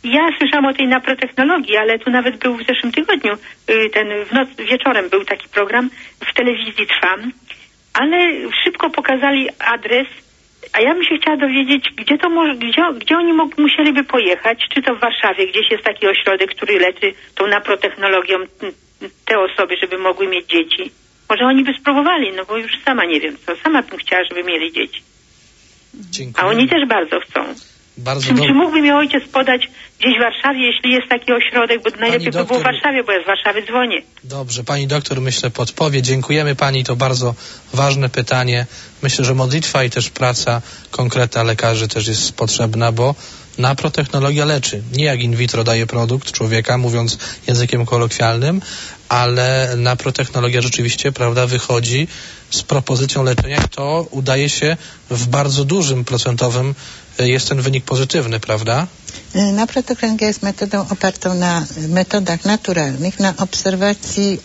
Ja słyszałam o tej naprotechnologii, ale tu nawet był w zeszłym tygodniu, wieczorem był taki program, w telewizji Trwam, ale szybko pokazali adres, a ja bym się chciała dowiedzieć, gdzie oni musieliby pojechać, czy to w Warszawie, gdzieś jest taki ośrodek, który leczy tą naprotechnologią te osoby, żeby mogły mieć dzieci. Może oni by spróbowali, no bo już sama nie wiem co, sama bym chciała, żeby mieli dzieci. Dziękuję. A oni też bardzo chcą. Czy mógłby mi ojciec podać gdzieś w Warszawie, jeśli jest taki ośrodek, bo najlepiej by było w Warszawie, bo ja z Warszawy dzwonię. Dobrze, pani doktor myślę podpowie. Dziękujemy pani, to bardzo ważne pytanie. Myślę, że modlitwa i też praca konkretna lekarzy też jest potrzebna, bo naprotechnologia leczy. Nie jak in vitro daje produkt człowieka, mówiąc językiem kolokwialnym, ale naprotechnologia rzeczywiście, prawda, wychodzi z propozycją leczenia i to udaje się w bardzo dużym procentowym, jest ten wynik pozytywny, prawda? Naprotechnologia jest metodą opartą na metodach naturalnych, na obserwacji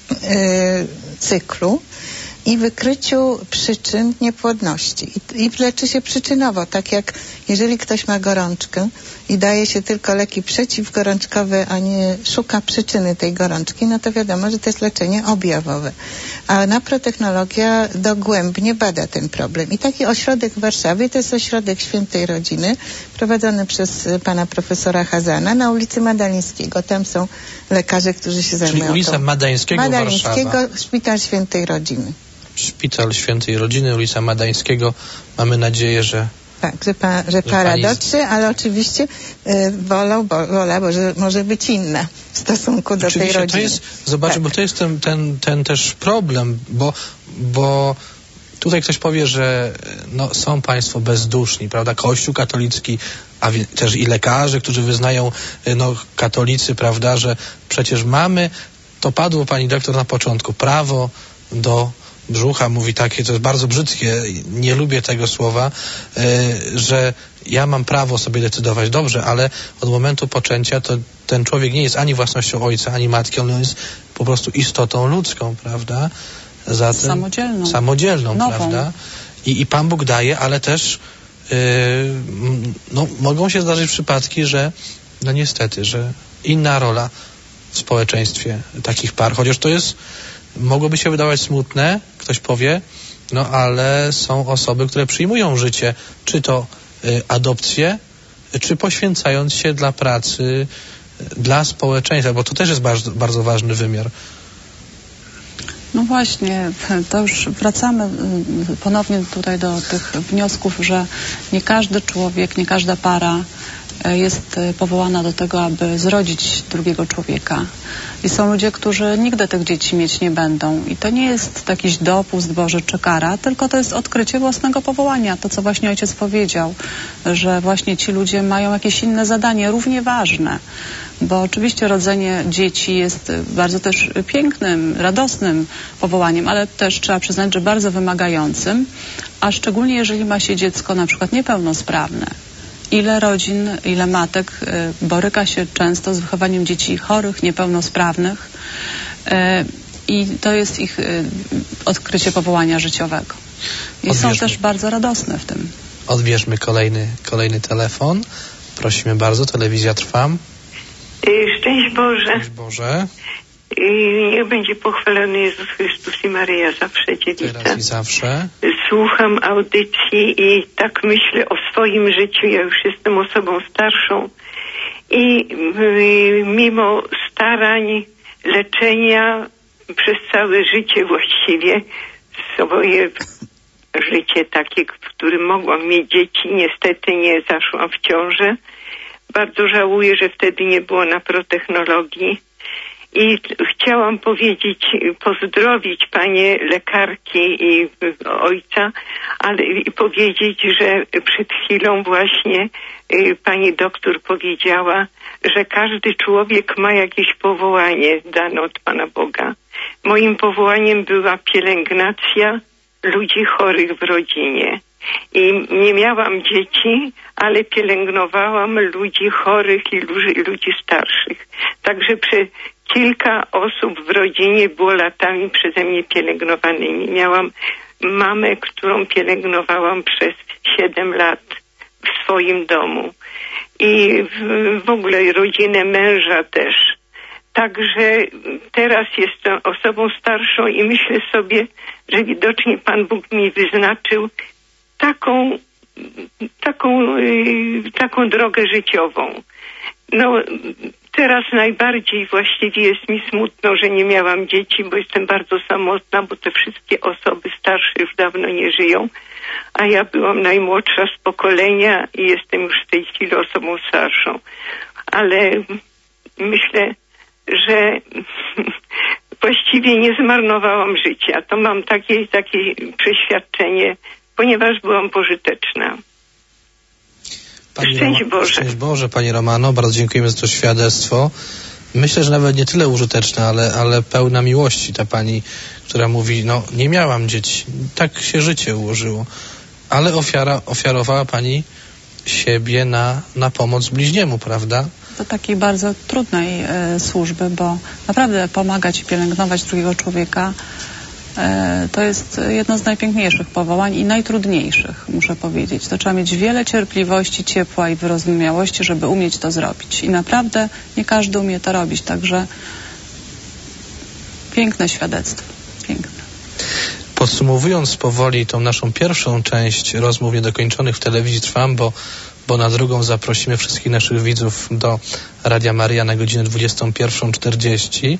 cyklu i wykryciu przyczyn niepłodności. I leczy się przyczynowo, tak jak jeżeli ktoś ma gorączkę i daje się tylko leki przeciwgorączkowe, a nie szuka przyczyny tej gorączki, no to wiadomo, że to jest leczenie objawowe. A naprotechnologia dogłębnie bada ten problem. I taki ośrodek w Warszawie to jest ośrodek Świętej Rodziny, prowadzony przez pana profesora Hazana na ulicy Madalińskiego. Tam są lekarze, którzy się zajmują. Czyli ulica Madańskiego, Warszawa. Szpital Świętej Rodziny. Szpital Świętej Rodziny, ulica Madańskiego. Mamy nadzieję, że tak, że para dotrze, ale oczywiście wola może być inna w stosunku do tej rodziny. To jest, zobaczcie, bo to jest ten też problem, bo tutaj ktoś powie, że no, są państwo bezduszni, prawda? Kościół katolicki, a też i lekarze, którzy wyznają katolicy, prawda, że przecież mamy, to padło pani doktor na początku, prawo do brzucha, mówi takie, to jest bardzo brzydkie, nie lubię tego słowa, że ja mam prawo sobie decydować. Dobrze, ale od momentu poczęcia to ten człowiek nie jest ani własnością ojca, ani matki, on jest po prostu istotą ludzką, prawda? Zatem samodzielną, prawda? I Pan Bóg daje, ale też mogą się zdarzyć przypadki, że no niestety, że inna rola w społeczeństwie takich par, chociaż to jest mogłoby się wydawać smutne, ktoś powie, no ale są osoby, które przyjmują życie, czy to adopcję, czy poświęcając się dla pracy, dla społeczeństwa, bo to też jest bardzo, bardzo ważny wymiar. No właśnie, to już wracamy ponownie tutaj do tych wniosków, że nie każdy człowiek, nie każda para jest powołana do tego, aby zrodzić drugiego człowieka. I są ludzie, którzy nigdy tych dzieci mieć nie będą. I to nie jest jakiś dopust Boży czy kara, tylko to jest odkrycie własnego powołania. To, co właśnie ojciec powiedział, że właśnie ci ludzie mają jakieś inne zadanie, równie ważne. Bo oczywiście rodzenie dzieci jest bardzo też pięknym, radosnym powołaniem, ale też trzeba przyznać, że bardzo wymagającym, a szczególnie jeżeli ma się dziecko na przykład niepełnosprawne. Ile rodzin, ile matek boryka się często z wychowaniem dzieci chorych, niepełnosprawnych i to jest ich odkrycie powołania życiowego. I są też bardzo radosne w tym. Odbierzmy kolejny telefon. Prosimy bardzo, telewizja Trwam. Szczęść Boże. Szczęść Boże. Niech będzie pochwalony Jezus Chrystus i Maryja zawsze dziewica. Teraz i zawsze. Słucham audycji i tak myślę o swoim życiu. Ja już jestem osobą starszą i mimo starań leczenia przez całe życie właściwie, swoje życie takie, w którym mogłam mieć dzieci, niestety nie zaszłam w ciążę. Bardzo żałuję, że wtedy nie było naprotechnologii. I chciałam pozdrowić panie lekarki i ojca, ale i powiedzieć, że przed chwilą właśnie pani doktor powiedziała, że każdy człowiek ma jakieś powołanie dane od Pana Boga. Moim powołaniem była pielęgnacja ludzi chorych w rodzinie. I nie miałam dzieci, ale pielęgnowałam ludzi chorych i ludzi starszych. Także kilka osób w rodzinie było latami przeze mnie pielęgnowanymi. Miałam mamę, którą pielęgnowałam przez 7 lat w swoim domu. i w ogóle rodzinę męża też. Także teraz jestem osobą starszą i myślę sobie, że widocznie Pan Bóg mi wyznaczył taką drogę życiową. No, teraz najbardziej właściwie jest mi smutno, że nie miałam dzieci, bo jestem bardzo samotna, bo te wszystkie osoby starsze już dawno nie żyją, a ja byłam najmłodsza z pokolenia i jestem już w tej chwili osobą starszą. Ale myślę, że właściwie nie zmarnowałam życia. To mam takie przeświadczenie, ponieważ byłam pożyteczna. Szczęść Boże. Szczęść Boże, Pani Romano. Bardzo dziękujemy za to świadectwo. Myślę, że nawet nie tyle użyteczne, ale pełna miłości ta Pani, która mówi, no nie miałam dzieci, tak się życie ułożyło. Ale ofiarowała Pani siebie na pomoc bliźniemu, prawda? Do takiej bardzo trudnej służby, bo naprawdę pomagać i pielęgnować drugiego człowieka to jest jedno z najpiękniejszych powołań i najtrudniejszych, muszę powiedzieć. To trzeba mieć wiele cierpliwości, ciepła i wyrozumiałości, żeby umieć to zrobić. I naprawdę nie każdy umie to robić, także piękne świadectwo. Piękne. Podsumowując powoli tą naszą pierwszą część rozmów niedokończonych w telewizji Trwam, bo na drugą zaprosimy wszystkich naszych widzów do Radia Maryja na godzinę 21:40.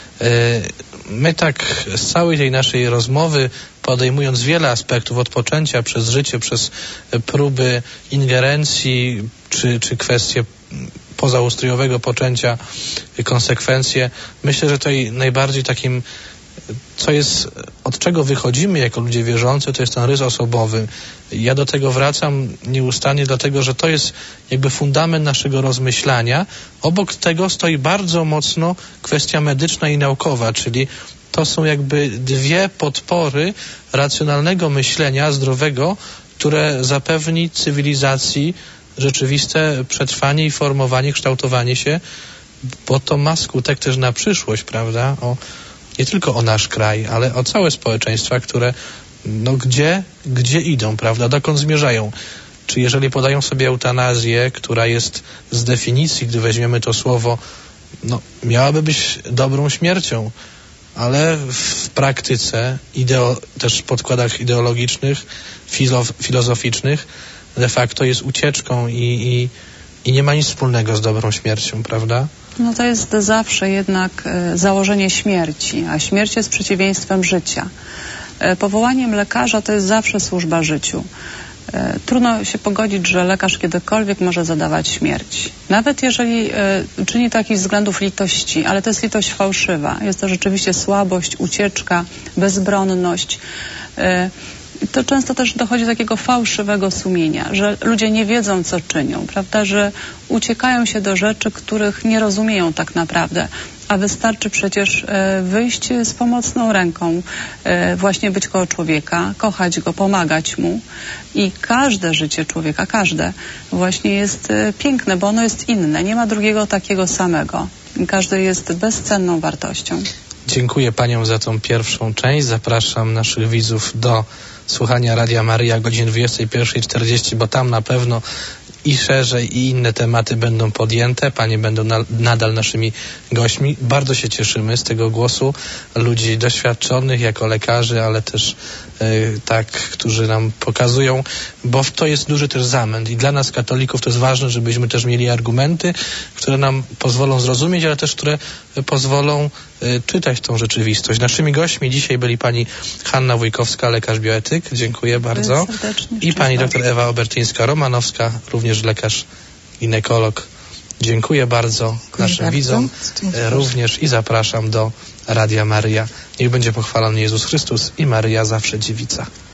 My tak z całej tej naszej rozmowy, podejmując wiele aspektów od poczęcia przez życie, przez próby ingerencji, czy kwestie pozaustrojowego poczęcia, konsekwencje, myślę, że tutaj najbardziej takim, co jest, od czego wychodzimy jako ludzie wierzący, to jest ten rys osobowy. Ja do tego wracam nieustannie, dlatego że to jest jakby fundament naszego rozmyślania. Obok tego stoi bardzo mocno kwestia medyczna i naukowa, czyli to są jakby dwie podpory racjonalnego myślenia, zdrowego, które zapewni cywilizacji rzeczywiste przetrwanie i formowanie, kształtowanie się, bo to ma skutek też na przyszłość, prawda? Nie tylko o nasz kraj, ale o całe społeczeństwa, które no gdzie idą, prawda? Dokąd zmierzają? Czy jeżeli podają sobie eutanazję, która jest z definicji, gdy weźmiemy to słowo, no miałaby być dobrą śmiercią, ale w praktyce, też w podkładach ideologicznych, filozoficznych, de facto jest ucieczką i nie ma nic wspólnego z dobrą śmiercią, prawda? No to jest zawsze jednak założenie śmierci, a śmierć jest przeciwieństwem życia. Powołaniem lekarza to jest zawsze służba życiu. Trudno się pogodzić, że lekarz kiedykolwiek może zadawać śmierć. Nawet jeżeli czyni to jakichś względów litości, ale to jest litość fałszywa. Jest to rzeczywiście słabość, ucieczka, bezbronność. To często też dochodzi do takiego fałszywego sumienia, że ludzie nie wiedzą, co czynią, prawda, że uciekają się do rzeczy, których nie rozumieją tak naprawdę, a wystarczy przecież wyjść z pomocną ręką, właśnie być koło człowieka, kochać go, pomagać mu i każde życie człowieka, każde właśnie jest piękne, bo ono jest inne, nie ma drugiego takiego samego. Każdy jest bezcenną wartością. Dziękuję Paniom za tą pierwszą część. Zapraszam naszych widzów do słuchania Radia Maryja godziny 21:40, bo tam na pewno i szerzej i inne tematy będą podjęte. Panie będą nadal naszymi gośćmi. Bardzo się cieszymy z tego głosu ludzi doświadczonych jako lekarzy, ale też którzy nam pokazują, bo to jest duży też zamęt i dla nas katolików to jest ważne, żebyśmy też mieli argumenty, które nam pozwolą zrozumieć, ale też które pozwolą czytać tą rzeczywistość. Naszymi gośćmi dzisiaj byli pani Hanna Wójkowska, lekarz bioetyk. Dziękuję bardzo. I pani dr Ewa Obertyńska-Romanowska, również lekarz ginekolog. Dziękuję bardzo naszym widzom również i zapraszam do Radia Maryja. Niech będzie pochwalony Jezus Chrystus i Maryja zawsze dziewica.